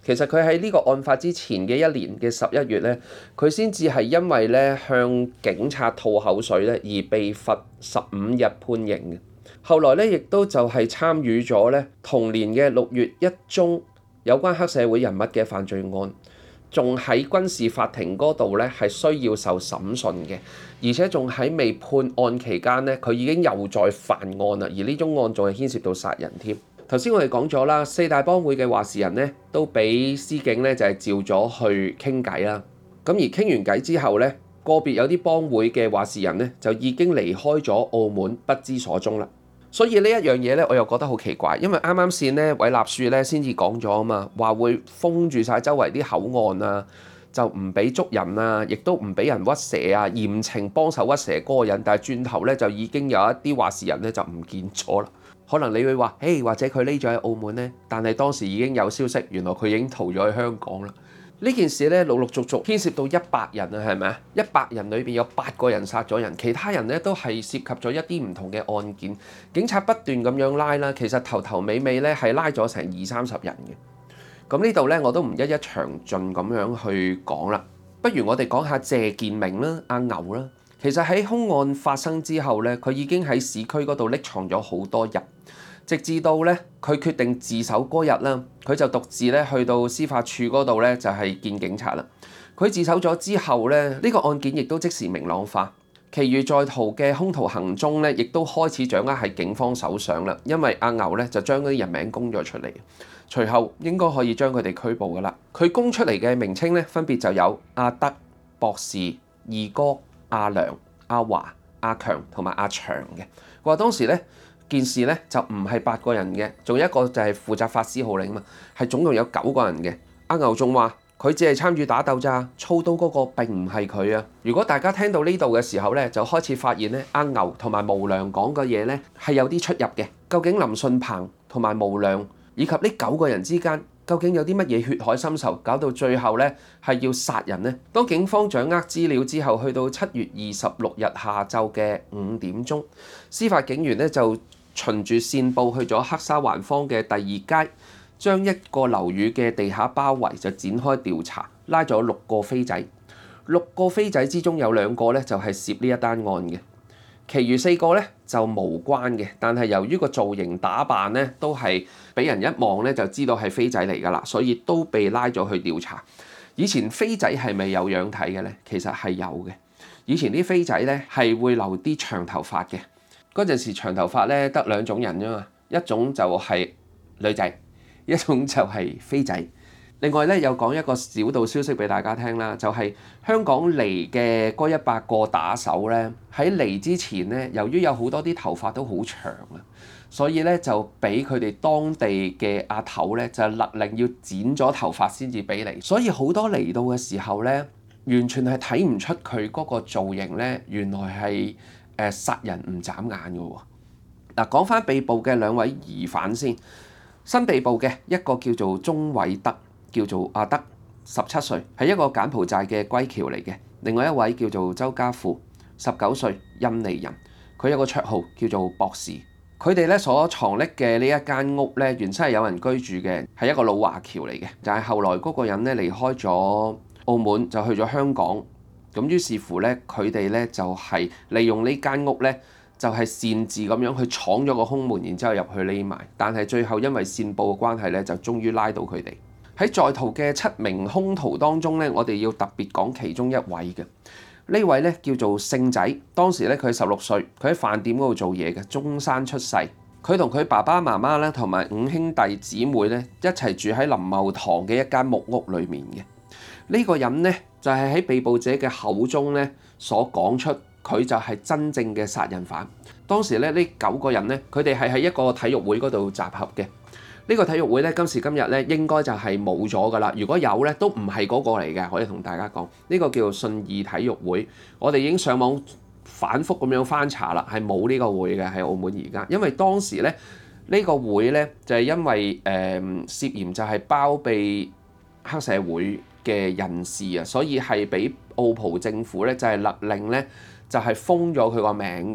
其實佢喺呢個案發之前嘅一年嘅十一月咧，佢先至係因為咧向警察吐口水咧而被罰十五日判刑嘅。後來咧亦都就係參與咗咧同年嘅六月一宗有關黑社會人物嘅犯罪案，仲喺軍事法庭嗰度咧係需要受審訊嘅，而且仲喺未判案期間咧，佢已經又再犯案啦，而呢宗案仲係牽涉到殺人添。頭先我哋講咗啦，四大幫會嘅話事人咧都俾司警咧就係召咗去傾偈啦。咁而傾完偈之後咧，個別有啲幫會嘅話事人咧就已經離開咗澳門，不知所蹤啦。所以呢一樣嘢咧，我又覺得好奇怪，因為啱啱先咧韋立樹咧先至講咗啊嘛，話會封住晒周圍啲口岸啊，就唔俾捉人啊，亦都唔俾人屈蛇啊，嚴懲幫手屈蛇嗰個人。但係轉頭咧就已經有一啲話事人咧就唔見咗啦。可能你會話，誒或者佢匿咗喺澳門呢？但係當時已經有消息，原來佢已經逃咗去香港啦。呢件事咧陸陸續續牽涉到一百人啊，係咪啊？一百人裏邊有八個人殺咗人，其他人咧都係涉及咗一啲唔同嘅案件。警察不斷咁樣拉啦，其實頭頭尾尾咧係拉咗成二三十人嘅。咁呢度咧我都唔一一詳盡咁樣去講啦。不如我哋講下謝建明啦，阿牛啦。其實喺兇案發生之後咧，佢已經喺市區嗰度匿藏咗好多日，直至到咧佢決定自首嗰日啦，佢就獨自咧去到司法處嗰度咧就係見警察啦。佢自首咗之後咧，呢個案件亦都即時明朗化，其餘在逃嘅兇徒行蹤咧，亦都開始掌握喺警方手上啦。因為阿牛咧就將嗰啲人名供咗出嚟，隨後應該可以將佢哋拘捕噶啦。佢供出嚟嘅名稱咧，分別就有阿德、博士、二哥、阿良、阿華、阿強同埋阿祥嘅。佢話當時咧件事咧就唔係八個人嘅，仲有一個就係負責發施號令嘛，係總共有九個人嘅。阿牛仲話佢只係參與打鬥咋，操刀嗰個並唔係佢啊。如果大家聽到呢度嘅時候咧，就開始發現咧阿牛同埋無良講嘅嘢咧係有啲出入嘅。究竟林順鵬同埋無良以及呢九個人之間，究竟有啲乜嘢血海深仇，搞到最後咧係要殺人呢？當警方掌握資料之後，去到七月二十六日下晝嘅五點鐘，司法警員咧就循住線報去咗黑沙環坊嘅第二街，將一個樓宇嘅地下包圍，就展開調查，拉咗六個飛仔。六個飛仔之中有兩個咧就係涉呢一單案嘅，其餘四個咧就無關嘅。但係由於個造型打扮咧都係俾人一望咧就知道係飛仔嚟㗎啦，所以都被拉咗去調查。以前飛仔係咪有樣睇嘅咧？其實係有嘅。以前啲飛仔咧係會留啲長頭髮嘅。嗰陣時長頭髮咧得兩種人啫嘛，一種就係女仔，一種就係飛仔。另外咧有講一個小道消息俾大家聽啦，就係香港嚟嘅嗰一百個打手咧，喺嚟之前咧，由於有好多啲頭髮都好長啊，所以咧就俾佢哋當地嘅阿頭咧就勒令要剪咗頭髮先至俾嚟，所以好多嚟到嘅時候咧，完全係睇唔出佢嗰個造型咧，原來係誒殺人唔眨眼嘅喎。嗱，講翻被捕嘅兩位疑犯先，新被捕嘅一個叫做鍾偉德，叫做阿德，十七歲，係一個柬埔寨嘅歸僑嚟嘅。另外一位叫做周家富，十九歲，印尼人，佢有個綽號叫做博士。佢哋咧所藏匿嘅呢一間屋咧，原身係有人居住嘅，係一個老華僑嚟嘅。就係後來嗰個人咧離開咗澳門，就去咗香港。咁於是乎咧，佢哋咧就係利用呢間屋咧，就係擅自咁樣去闖咗個空門，然之後入去匿埋。但係最後因為線報嘅關係咧，就終於拉到佢哋。喺在逃嘅七名兇徒當中咧，我哋要特別講其中一位嘅。呢位咧叫做勝仔，當時咧佢十六歲，佢喺飯店嗰度做嘢嘅，中山出世。佢同佢爸爸媽媽咧同埋五兄弟姊妹咧一齊住喺林茂堂嘅一間木屋裏面嘅。呢個人咧就係喺被捕者嘅口中咧所講出佢就係真正嘅殺人犯。當時咧呢九個人咧，佢哋係喺一個體育會嗰度集合嘅。呢個體育會咧今時今日咧應該就係冇咗噶啦。如果有咧都唔係嗰個嚟嘅，可以同大家講。呢個叫做信義體育會，我哋已經上網反覆咁樣翻查啦，係冇呢個會嘅喺澳門而家。因為當時咧呢個會咧就係因為誒涉嫌就係包庇黑社會嘅人士啊，所以係俾澳葡政府咧就係勒令咧就係封咗佢個名嘅，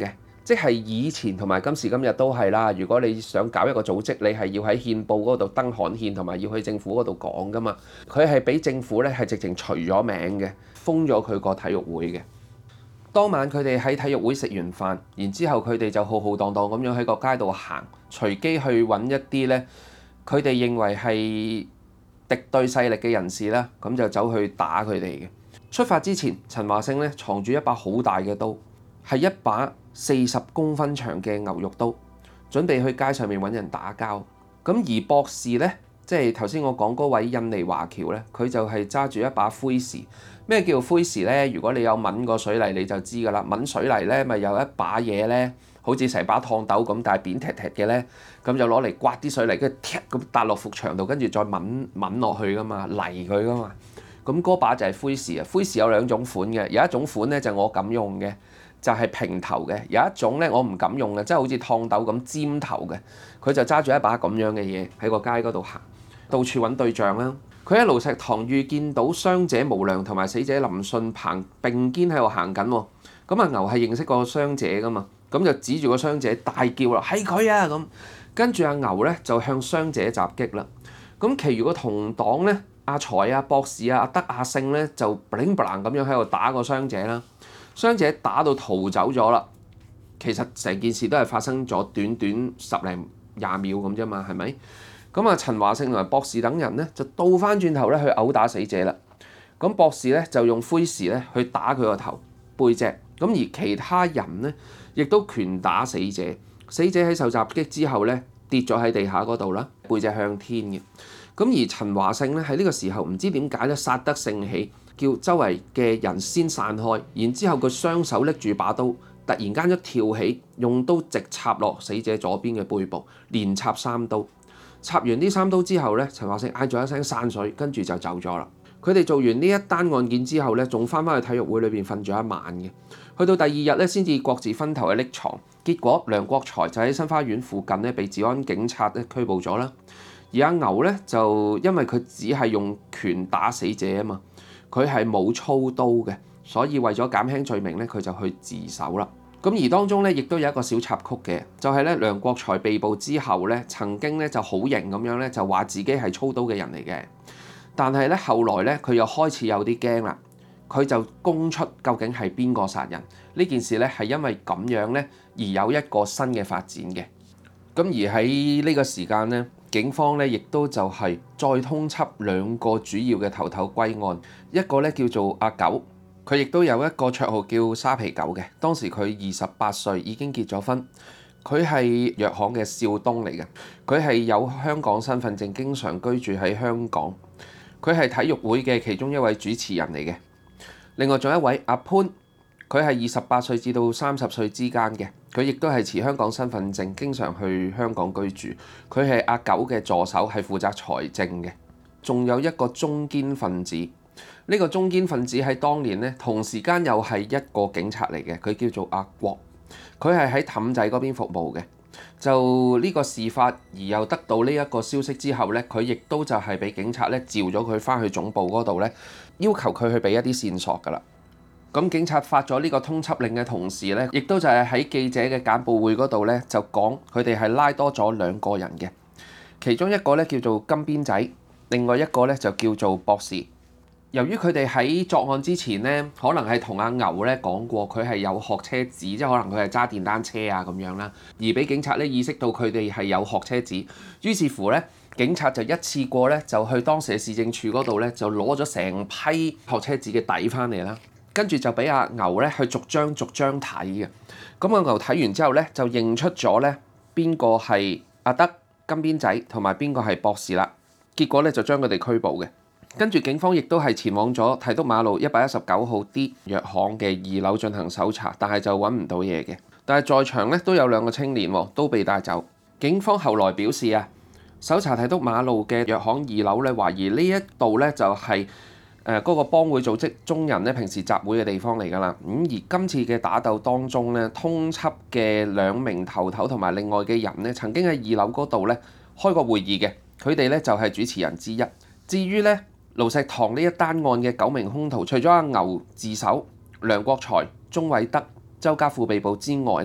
即係以前同埋今時今日都係啦。如果你想搞一個組織，你係要喺憲報嗰度登刊憲，同埋要去政府嗰度講噶嘛。佢係俾政府咧係直情除咗名嘅，封咗佢個體育會嘅。當晚佢哋喺體育會食完飯，然之後佢哋就浩浩蕩蕩咁樣喺個街度行，隨機去揾一啲咧佢哋認為係敵對勢力嘅人士啦，咁就走去打佢哋嘅。出發之前，陳華勝咧藏住一把好大嘅刀，係一把四十公分長嘅牛肉刀，準備去街上面揾人打交。咁而博士咧，即係頭先我講嗰位印尼華僑咧，佢就係揸住一把灰匙。咩叫灰匙咧？如果你有抿過水泥你就知㗎啦。抿水泥咧，咪有一把嘢咧，好似成把燙斗咁，但係扁踢踢嘅咧，咁就攞嚟刮啲水泥，跟住踢咁搭落幅牆度，跟住再抿抿落去㗎嘛，泥佢㗎嘛。咁嗰把就係灰匙啊。灰匙有兩種款嘅，有一種款咧就我敢用嘅，就係平頭嘅；有一種咧我唔敢用嘅，即係好似燙斗咁尖頭嘅。佢就揸住一把咁樣嘅嘢喺個街嗰度行，到處揾對象啦。佢喺盧石塘遇見到傷者無良同埋死者林信鵬並肩喺度行緊喎。咁阿牛係認識個傷者噶嘛，咁就指住個傷者大叫啦，係佢啊！咁跟住阿牛咧就向傷者襲擊啦。咁其餘個同黨咧，阿財啊、博士啊、阿德、阿勝咧就 bling bling 咁樣喺度打個傷者啦。傷者打到逃走咗啦。其實成件事都係發生咗短短十零廿秒咁啫嘛，係咪？咁啊，陳華勝同埋博士等人咧就倒翻轉頭咧去毆打死者啦。咁博士咧就用灰匙咧去打佢個頭背脊，咁而其他人咧亦都拳打死者。死者喺受襲擊之後咧跌咗喺地下嗰度啦，背脊向天嘅。咁而陳華勝咧喺呢個時候唔知點解咧殺得盛起，叫周圍嘅人先散開，然之後佢雙手拎住把刀，突然間一跳起，用刀直插落死者左邊嘅背部，連插三刀。插完呢三刀之後咧，陳華勝嗌咗一聲散水，跟住就走咗啦。佢哋做完呢一單案件之後咧，仲翻返去體育會裏邊瞓咗一晚嘅。去到第二日咧，先至各自分頭去匿藏。結果梁國才就喺新花園附近咧被治安警察咧拘捕咗啦。而阿牛咧就因為佢只係用拳打死者啊嘛，佢係冇操刀嘅，所以為咗減輕罪名咧，佢就去自首啦。咁而當中咧，亦都有一個小插曲嘅，就係咧梁國才被捕之後咧，曾經咧就好型咁樣咧，就話自己係操刀嘅人嚟嘅。但係咧後來咧，佢又開始有啲驚啦，佢就供出究竟係邊個殺人呢件事咧，係因為咁樣咧而有一個新嘅發展嘅。咁而喺呢個時間咧，警方咧亦都就係再通緝兩個主要嘅頭頭歸案，一個咧叫做阿九。佢亦都有一個綽號叫沙皮狗嘅，當時佢二十八歲，已經結咗婚。佢係藥行嘅少東嚟嘅，佢係有香港身份證，經常居住喺香港。佢係體育會嘅其中一位主持人嚟嘅。另外仲有一位阿潘，佢係二十八歲至到三十歲之間嘅，佢亦都係持香港身份證，經常去香港居住。佢係阿九嘅助手，係負責財政嘅。仲有一個中堅分子。呢個中堅分子喺當年咧，同時間又係一個警察嚟嘅，佢叫做阿國，佢係喺氹仔嗰邊服務嘅。就呢個事發而又得到呢一個消息之後咧，佢亦都就係俾警察咧召咗佢翻去總部嗰度咧，要求佢去俾一啲線索噶啦。咁警察發咗呢個通緝令嘅同時咧，亦都就係喺記者嘅簡報會嗰度咧，就講佢哋係拉多咗兩個人嘅，其中一個咧叫做金邊仔，另外一個咧就叫做博士。由於佢哋喺作案之前咧，可能係同阿牛咧講過佢係有學車紙，即係可能佢係揸電單車啊咁樣啦，而俾警察咧意識到佢哋係有學車紙，於是乎咧警察就一次過咧就去當時嘅市政處嗰度咧就攞咗成批學車紙嘅底翻嚟啦，跟住就俾阿牛咧去逐張逐張睇嘅。咁阿牛睇完之後咧就認出咗咧邊個係阿德、金邊仔同埋邊個係博士啦，結果咧就將佢哋拘捕嘅。跟住警方亦都係前往咗提督馬路一百一十九號 D 藥行嘅二樓進行搜查，但係就揾唔到嘢嘅。但係在場咧都有兩個青年喎，都被帶走。警方後來表示啊，搜查提督馬路嘅藥行二樓咧，懷疑呢一度咧就係誒嗰個幫會組織中人咧平時集會嘅地方嚟㗎啦。咁而今次嘅打鬥當中咧，通緝嘅兩名頭頭同埋另外嘅人咧，曾經喺二樓嗰度咧開過會議嘅，佢哋咧就係主持人之一。至於咧，盧石塘呢一單案嘅九名兇徒，除咗阿牛自首、梁國才、鍾偉德、周家富被捕之外咧，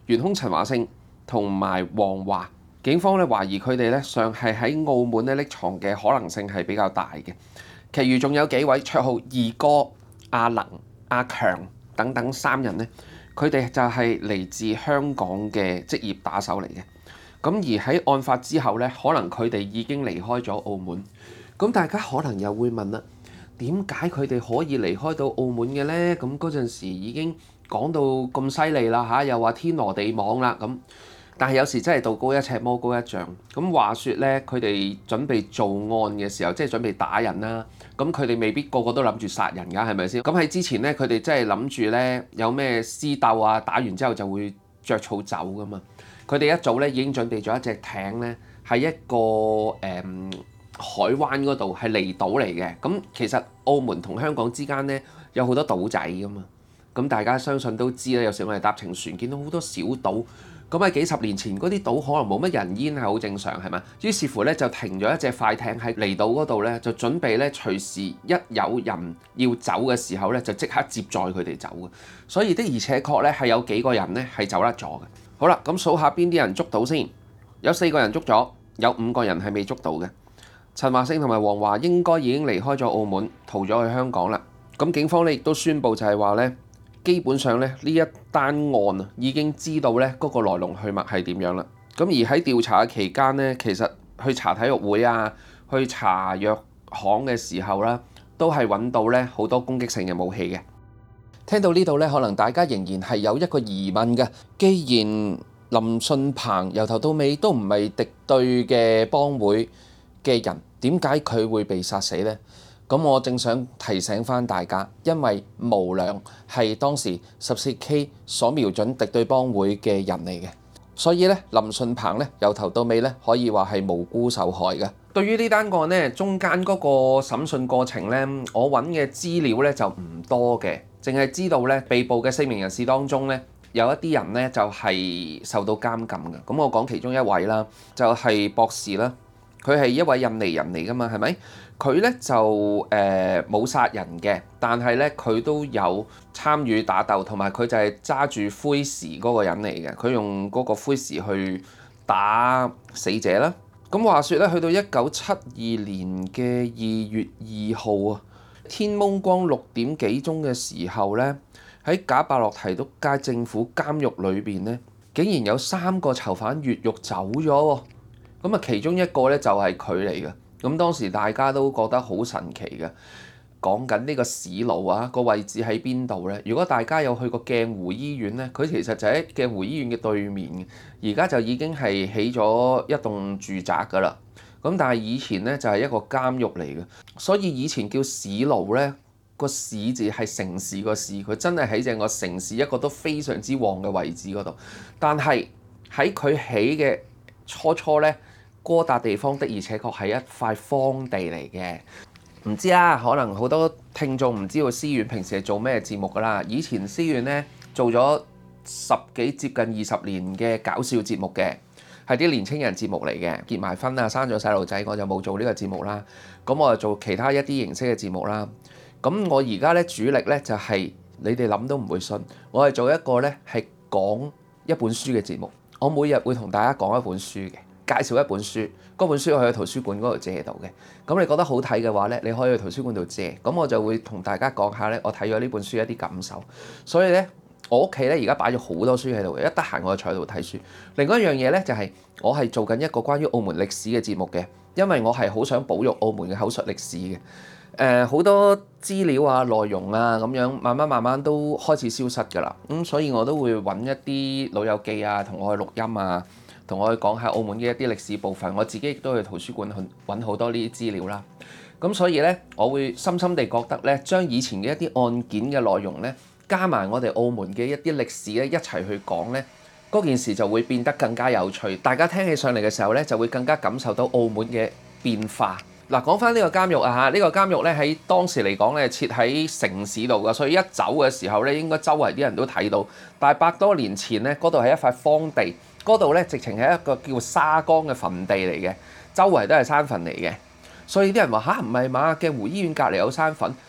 元兇陳華勝同埋黃華，警方咧懷疑佢哋咧尚係喺澳門咧匿藏嘅可能性係比較大嘅。其餘仲有幾位綽號二哥、阿能、阿強等等三人呢，佢哋就係嚟自香港嘅職業打手嚟嘅。咁而喺案發之後呢，可能佢哋已經離開咗澳門。咁大家可能又會問啦，點解佢哋可以離開到澳門嘅呢？咁嗰陣時已經講到咁犀利啦嚇，又話天羅地網啦咁。但係有時真係道高一尺，魔高一丈。咁話説呢，佢哋準備做案嘅時候，即係準備打人啦。咁佢哋未必個個都諗住殺人㗎，係咪先？咁喺之前呢，佢哋真係諗住呢，有咩私鬥啊，打完之後就會着草走㗎嘛。佢哋一早咧已經準備咗一隻艇咧，喺一個誒、嗯、海灣嗰度，係離島嚟嘅。咁其實澳門同香港之間咧有好多島仔㗎嘛。咁大家相信都知啦，有時我哋搭程船見到好多小島。咁喺幾十年前嗰啲島可能冇乜人煙係好正常係嘛？於是乎咧就停咗一隻快艇喺離島嗰度咧，就準備咧隨時一有人要走嘅時候咧就即刻接載佢哋走嘅。所以的而且確咧係有幾個人咧係走甩咗嘅。好啦，咁數下邊啲人捉到先，有四個人捉咗，有五個人係未捉到嘅。陳華勝同埋黃華應該已經離開咗澳門，逃咗去香港啦。咁警方咧亦都宣布就係話咧，基本上咧呢一單案啊已經知道咧嗰個來龍去脈係點樣啦。咁而喺調查嘅期間咧，其實去查體育會啊，去查藥行嘅時候啦，都係揾到咧好多攻擊性嘅武器嘅。聽到呢度咧，可能大家仍然係有一個疑問嘅。既然林順鵬由頭到尾都唔係敵對嘅幫會嘅人，點解佢會被殺死呢？咁我正想提醒翻大家，因為無良係當時十四 K 所瞄準敵對幫會嘅人嚟嘅，所以咧林順鵬咧由頭到尾咧可以話係無辜受害嘅。對於呢單案咧，中間嗰個審訊過程咧，我揾嘅資料咧就唔多嘅。淨係知道咧，被捕嘅四名人士當中咧，有一啲人咧就係受到監禁嘅。咁我講其中一位啦，就係博士啦。佢係一位印尼人嚟㗎嘛，係咪？佢咧就誒冇殺人嘅，但係咧佢都有參與打鬥，同埋佢就係揸住灰匙嗰個人嚟嘅。佢用嗰個灰匙去打死者啦。咁話說咧，去到一九七二年嘅二月二號啊，天蒙光六點幾鐘嘅時候咧，喺賈伯樂提督街政府監獄裏邊咧，竟然有三個囚犯越獄走咗喎。咁啊，其中一個咧就係佢嚟嘅。咁當時大家都覺得好神奇嘅，講緊呢個史路啊，個位置喺邊度咧？如果大家有去過鏡湖醫院咧，佢其實就喺鏡湖醫院嘅對面，而家就已經係起咗一棟住宅㗎啦。咁但係以前咧就係一個監獄嚟嘅，所以以前叫市路咧，個市字係城市個市，佢真係喺正個城市一個都非常之旺嘅位置嗰度。但係喺佢起嘅初初咧，嗰笪地方的而且確係一塊荒地嚟嘅。唔知啊，可能好多聽眾唔知道思遠平時係做咩節目㗎啦。以前思遠咧做咗十幾接近二十年嘅搞笑節目嘅。係啲年青人節目嚟嘅，結埋婚啊，生咗細路仔，我就冇做呢個節目啦。咁我就做其他一啲形式嘅節目啦。咁我而家咧主力咧就係你哋諗都唔會信，我係做一個咧係講一本書嘅節目。我每日會同大家講一本書嘅，介紹一本書。嗰本書我去圖書館嗰度借到嘅。咁你覺得好睇嘅話咧，你可以去圖書館度借。咁我就會同大家講下咧，我睇咗呢本書一啲感受。所以咧，我屋企咧而家擺咗好多書喺度嘅，一得閒我就坐喺度睇書。另外一樣嘢咧就係我係做緊一個關於澳門歷史嘅節目嘅，因為我係好想保育澳門嘅口述歷史嘅。誒、呃、好多資料啊、內容啊咁樣，慢慢慢慢都開始消失㗎啦。咁、嗯、所以我都會揾一啲老友記啊，同我去錄音啊，同我去講下澳門嘅一啲歷史部分。我自己亦都去圖書館去揾好多呢啲資料啦。咁所以咧，我會深深地覺得咧，將以前嘅一啲案件嘅內容咧，加埋我哋澳門嘅一啲歷史咧，一齊去講咧，嗰件事就會變得更加有趣。大家聽起上嚟嘅時候咧，就會更加感受到澳門嘅變化。嗱，講翻呢個監獄啊嚇，呢個監獄咧喺當時嚟講咧，設喺城市度㗎，所以一走嘅時候咧，應該周圍啲人都睇到。但係百多年前咧，嗰度係一塊荒地，嗰度咧直情係一個叫沙江嘅墳地嚟嘅，周圍都係山墳嚟嘅。所以啲人話吓，唔係嘛，鏡湖醫院隔離有山墳。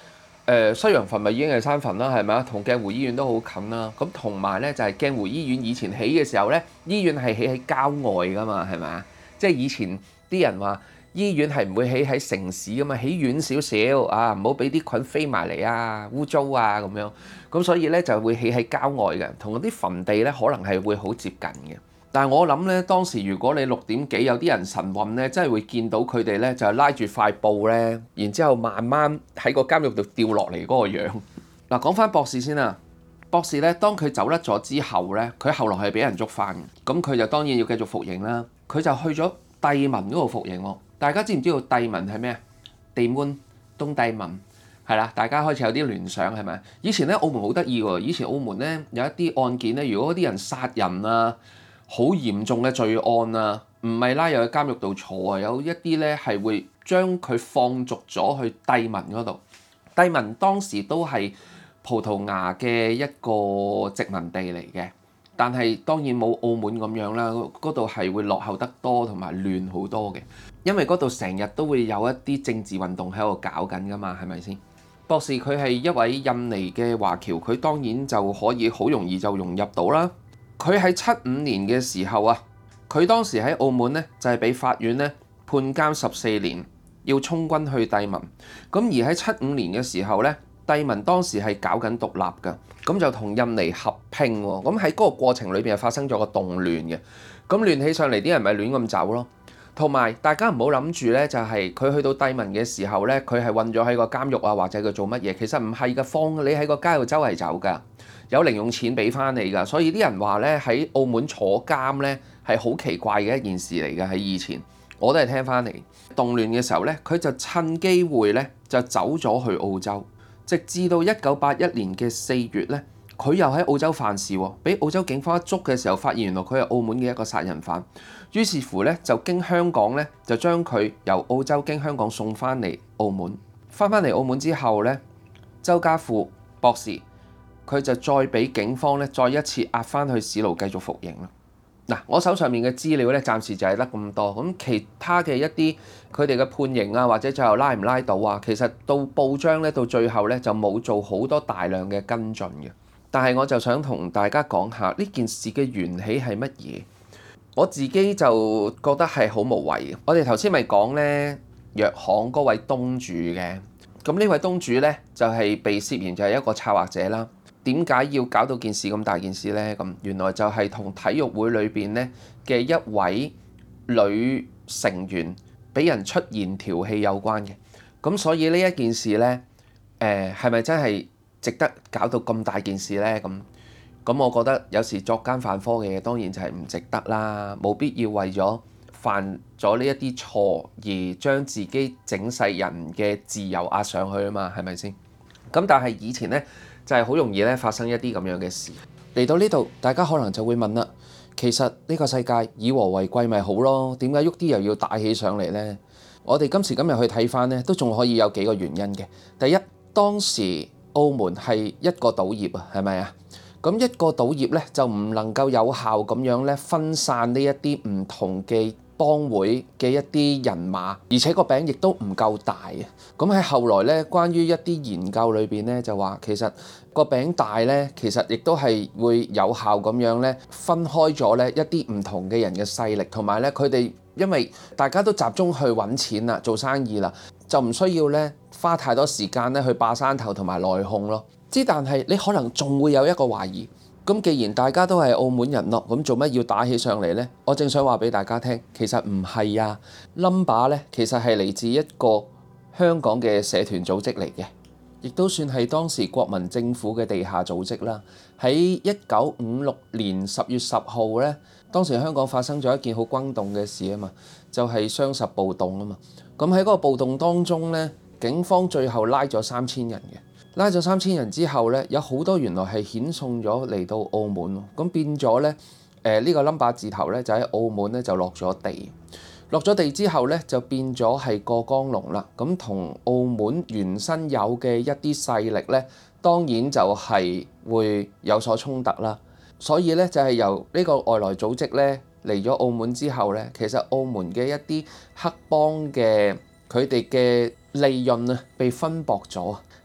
誒西洋墳咪已經係山墳啦，係咪啊？同鏡湖醫院都好近啦。咁同埋咧就係鏡湖醫院以前起嘅時候咧，醫院係起喺郊外噶嘛，係咪啊？即係以前啲人話醫院係唔會起喺城市噶嘛，起遠少少啊，唔好俾啲菌飛埋嚟啊，污糟啊咁樣。咁所以咧就會起喺郊外嘅，同嗰啲墳地咧可能係會好接近嘅。但係我諗咧，當時如果你六點幾有啲人晨運咧，真係會見到佢哋咧就係拉住塊布咧，然之後慢慢喺個監獄度掉落嚟嗰個樣。嗱，講翻博士先啦。博士咧，當佢走甩咗之後咧，佢後來係俾人捉翻嘅，咁佢就當然要繼續服刑啦。佢就去咗帝汶嗰度服刑喎。大家知唔知道帝汶係咩啊？地捫東帝汶係啦，大家開始有啲聯想係咪？以前咧澳門好得意喎，以前澳門咧有一啲案件咧，如果啲人殺人啊，好嚴重嘅罪案啊，唔係拉入去監獄度坐啊，有一啲咧係會將佢放逐咗去帝汶嗰度。帝汶當時都係葡萄牙嘅一個殖民地嚟嘅，但係當然冇澳門咁樣啦，嗰度係會落後得多同埋亂好多嘅，因為嗰度成日都會有一啲政治運動喺度搞緊㗎嘛，係咪先？博士佢係一位印尼嘅華僑，佢當然就可以好容易就融入到啦。佢喺七五年嘅時候啊，佢當時喺澳門咧就係俾法院咧判監十四年，要充軍去帝汶。咁而喺七五年嘅時候咧，帝汶當時係搞緊獨立㗎，咁就同印尼合併喎。咁喺嗰個過程裏邊係發生咗個動亂嘅，咁亂起上嚟啲人咪亂咁走咯。同埋大家唔好諗住咧，就係佢去到帝汶嘅時候咧，佢係韞咗喺個監獄啊，或者佢做乜嘢？其實唔係㗎，放你喺個街度周圍走㗎。有零用錢俾翻你㗎，所以啲人話咧喺澳門坐監咧係好奇怪嘅一件事嚟㗎。喺以前我都係聽翻嚟。動亂嘅時候咧，佢就趁機會咧就走咗去澳洲，直至到一九八一年嘅四月咧，佢又喺澳洲犯事喎，俾澳洲警方一捉嘅時候，發現原來佢係澳門嘅一個殺人犯。於是乎咧就經香港咧就將佢由澳洲經香港送翻嚟澳門。翻翻嚟澳門之後咧，周家富博士，佢就再俾警方咧再一次押翻去史路繼續服刑啦。嗱，我手上面嘅資料咧暫時就係得咁多，咁其他嘅一啲佢哋嘅判刑啊，或者最後拉唔拉到啊，其實到報章咧到最後咧就冇做好多大量嘅跟進嘅。但係我就想同大家講下呢件事嘅緣起係乜嘢。我自己就覺得係好無謂嘅。我哋頭先咪講咧藥行嗰位東主嘅，咁呢位東主咧就係被涉嫌就係一個策劃者啦。點解要搞到件事咁大件事呢？咁原來就係同體育會裏邊咧嘅一位女成員俾人出現調戲有關嘅。咁所以呢一件事呢，誒係咪真係值得搞到咁大件事呢？咁咁我覺得有時作奸犯科嘅嘢當然就係唔值得啦，冇必要為咗犯咗呢一啲錯而將自己整世人嘅自由壓上去啊嘛，係咪先？咁但係以前呢，就係好容易咧發生一啲咁樣嘅事。嚟到呢度，大家可能就會問啦，其實呢個世界以和為貴咪好咯？點解喐啲又要打起上嚟呢？我哋今時今日去睇翻呢，都仲可以有幾個原因嘅。第一，當時澳門係一個賭業啊，係咪啊？咁一個賭業咧就唔能夠有效咁樣咧分散呢一啲唔同嘅幫會嘅一啲人馬，而且個餅亦都唔夠大啊！咁喺後來咧，關於一啲研究裏邊咧就話，其實個餅大咧，其實亦都係會有效咁樣咧分開咗咧一啲唔同嘅人嘅勢力，同埋咧佢哋因為大家都集中去揾錢啦，做生意啦，就唔需要咧花太多時間咧去霸山頭同埋內訌咯。之但係你可能仲會有一個懷疑，咁既然大家都係澳門人咯，咁做乜要打起上嚟呢？我正想話俾大家聽，其實唔係啊。Number 咧其實係嚟自一個香港嘅社團組織嚟嘅，亦都算係當時國民政府嘅地下組織啦。喺一九五六年十月十號咧，當時香港發生咗一件好轟動嘅事啊嘛，就係雙十暴動啊嘛。咁喺嗰個暴動當中咧，警方最後拉咗三千人嘅。拉咗三千人之後咧，有好多原來係遣送咗嚟到澳門，咁變咗咧，誒、呃、呢、呢個 number 字頭咧就喺澳門咧就落咗地，落咗地之後咧就變咗係過江龍啦。咁同澳門原身有嘅一啲勢力咧，當然就係會有所衝突啦。所以咧就係由呢個外來組織咧嚟咗澳門之後咧，其實澳門嘅一啲黑幫嘅佢哋嘅利潤啊被分薄咗。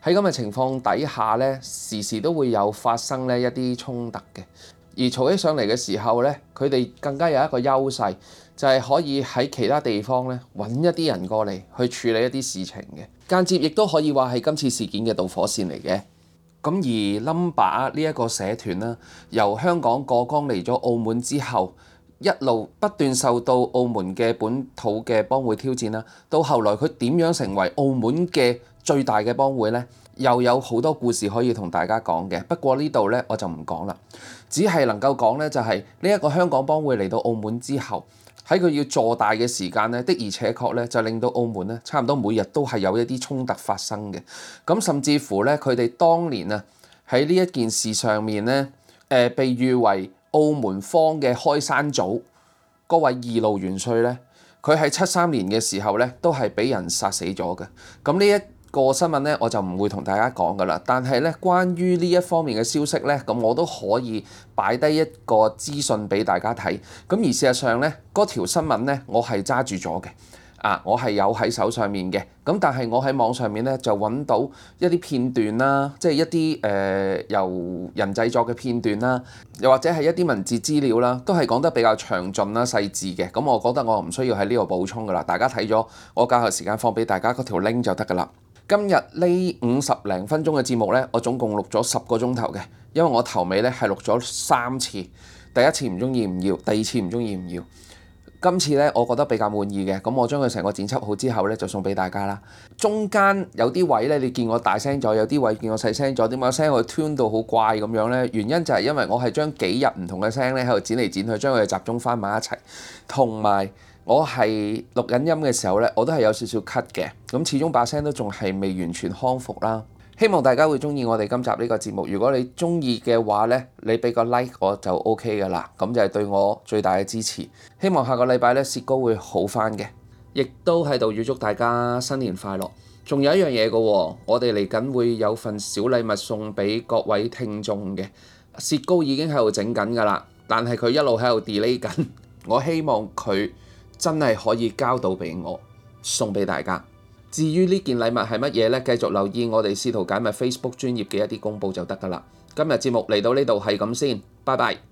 喺咁嘅情況底下咧，時時都會有發生咧一啲衝突嘅。而嘈起上嚟嘅時候咧，佢哋更加有一個優勢，就係可以喺其他地方咧揾一啲人過嚟去處理一啲事情嘅。間接亦都可以話係今次事件嘅導火線嚟嘅。咁而 Number 呢一個社團啦，由香港過江嚟咗澳門之後，一路不斷受到澳門嘅本土嘅幫會挑戰啦，到後來佢點樣成為澳門嘅最大嘅幫會呢？又有好多故事可以同大家講嘅。不過呢度呢，我就唔講啦，只係能夠講呢，就係呢一個香港幫會嚟到澳門之後，喺佢要做大嘅時間呢，的而且確呢，就令到澳門呢差唔多每日都係有一啲衝突發生嘅。咁甚至乎呢，佢哋當年啊喺呢一件事上面呢，誒、呃、被譽為澳門方嘅開山祖嗰位二路元帥呢，佢喺七三年嘅時候呢，都係俾人殺死咗嘅。咁呢一個新聞呢，我就唔會同大家講噶啦。但係呢，關於呢一方面嘅消息呢，咁我都可以擺低一個資訊俾大家睇。咁而事實上呢，嗰條新聞呢，我係揸住咗嘅。啊，我係有喺手上面嘅。咁但係我喺網上面呢，就揾到一啲片段啦，即係一啲誒、呃、由人製作嘅片段啦，又或者係一啲文字資料啦，都係講得比較詳盡啦、細緻嘅。咁我覺得我唔需要喺呢度補充噶啦，大家睇咗我較後時間放俾大家嗰條 link 就得噶啦。今日呢五十零分鐘嘅節目呢，我總共錄咗十個鐘頭嘅，因為我頭尾呢係錄咗三次，第一次唔中意唔要，第二次唔中意唔要，今次呢我覺得比較滿意嘅，咁我將佢成個剪輯好之後呢，就送俾大家啦。中間有啲位呢，你見我大聲咗，有啲位見我細聲咗，點解聲我 tune 到好怪咁樣呢？原因就係因為我係將幾日唔同嘅聲呢喺度剪嚟剪去，將佢哋集中翻埋一齊，同埋我係錄緊音嘅時候呢，我都係有少少咳嘅，咁始終把聲都仲係未完全康復啦。希望大家會中意我哋今集呢個節目，如果你中意嘅話呢，你俾個 like 我就 OK 噶啦，咁就係對我最大嘅支持。希望下個禮拜呢，薛高會好翻嘅，亦都喺度預祝大家新年快樂。仲有一樣嘢嘅喎，我哋嚟緊會有份小禮物送俾各位聽眾嘅，薛高已經喺度整緊噶啦，但係佢一路喺度 delay 緊，我希望佢真係可以交到俾我，送俾大家。至於呢件禮物係乜嘢呢？繼續留意我哋試圖解密 Facebook 專頁嘅一啲公佈就得㗎啦。今日節目嚟到呢度係咁先，拜拜。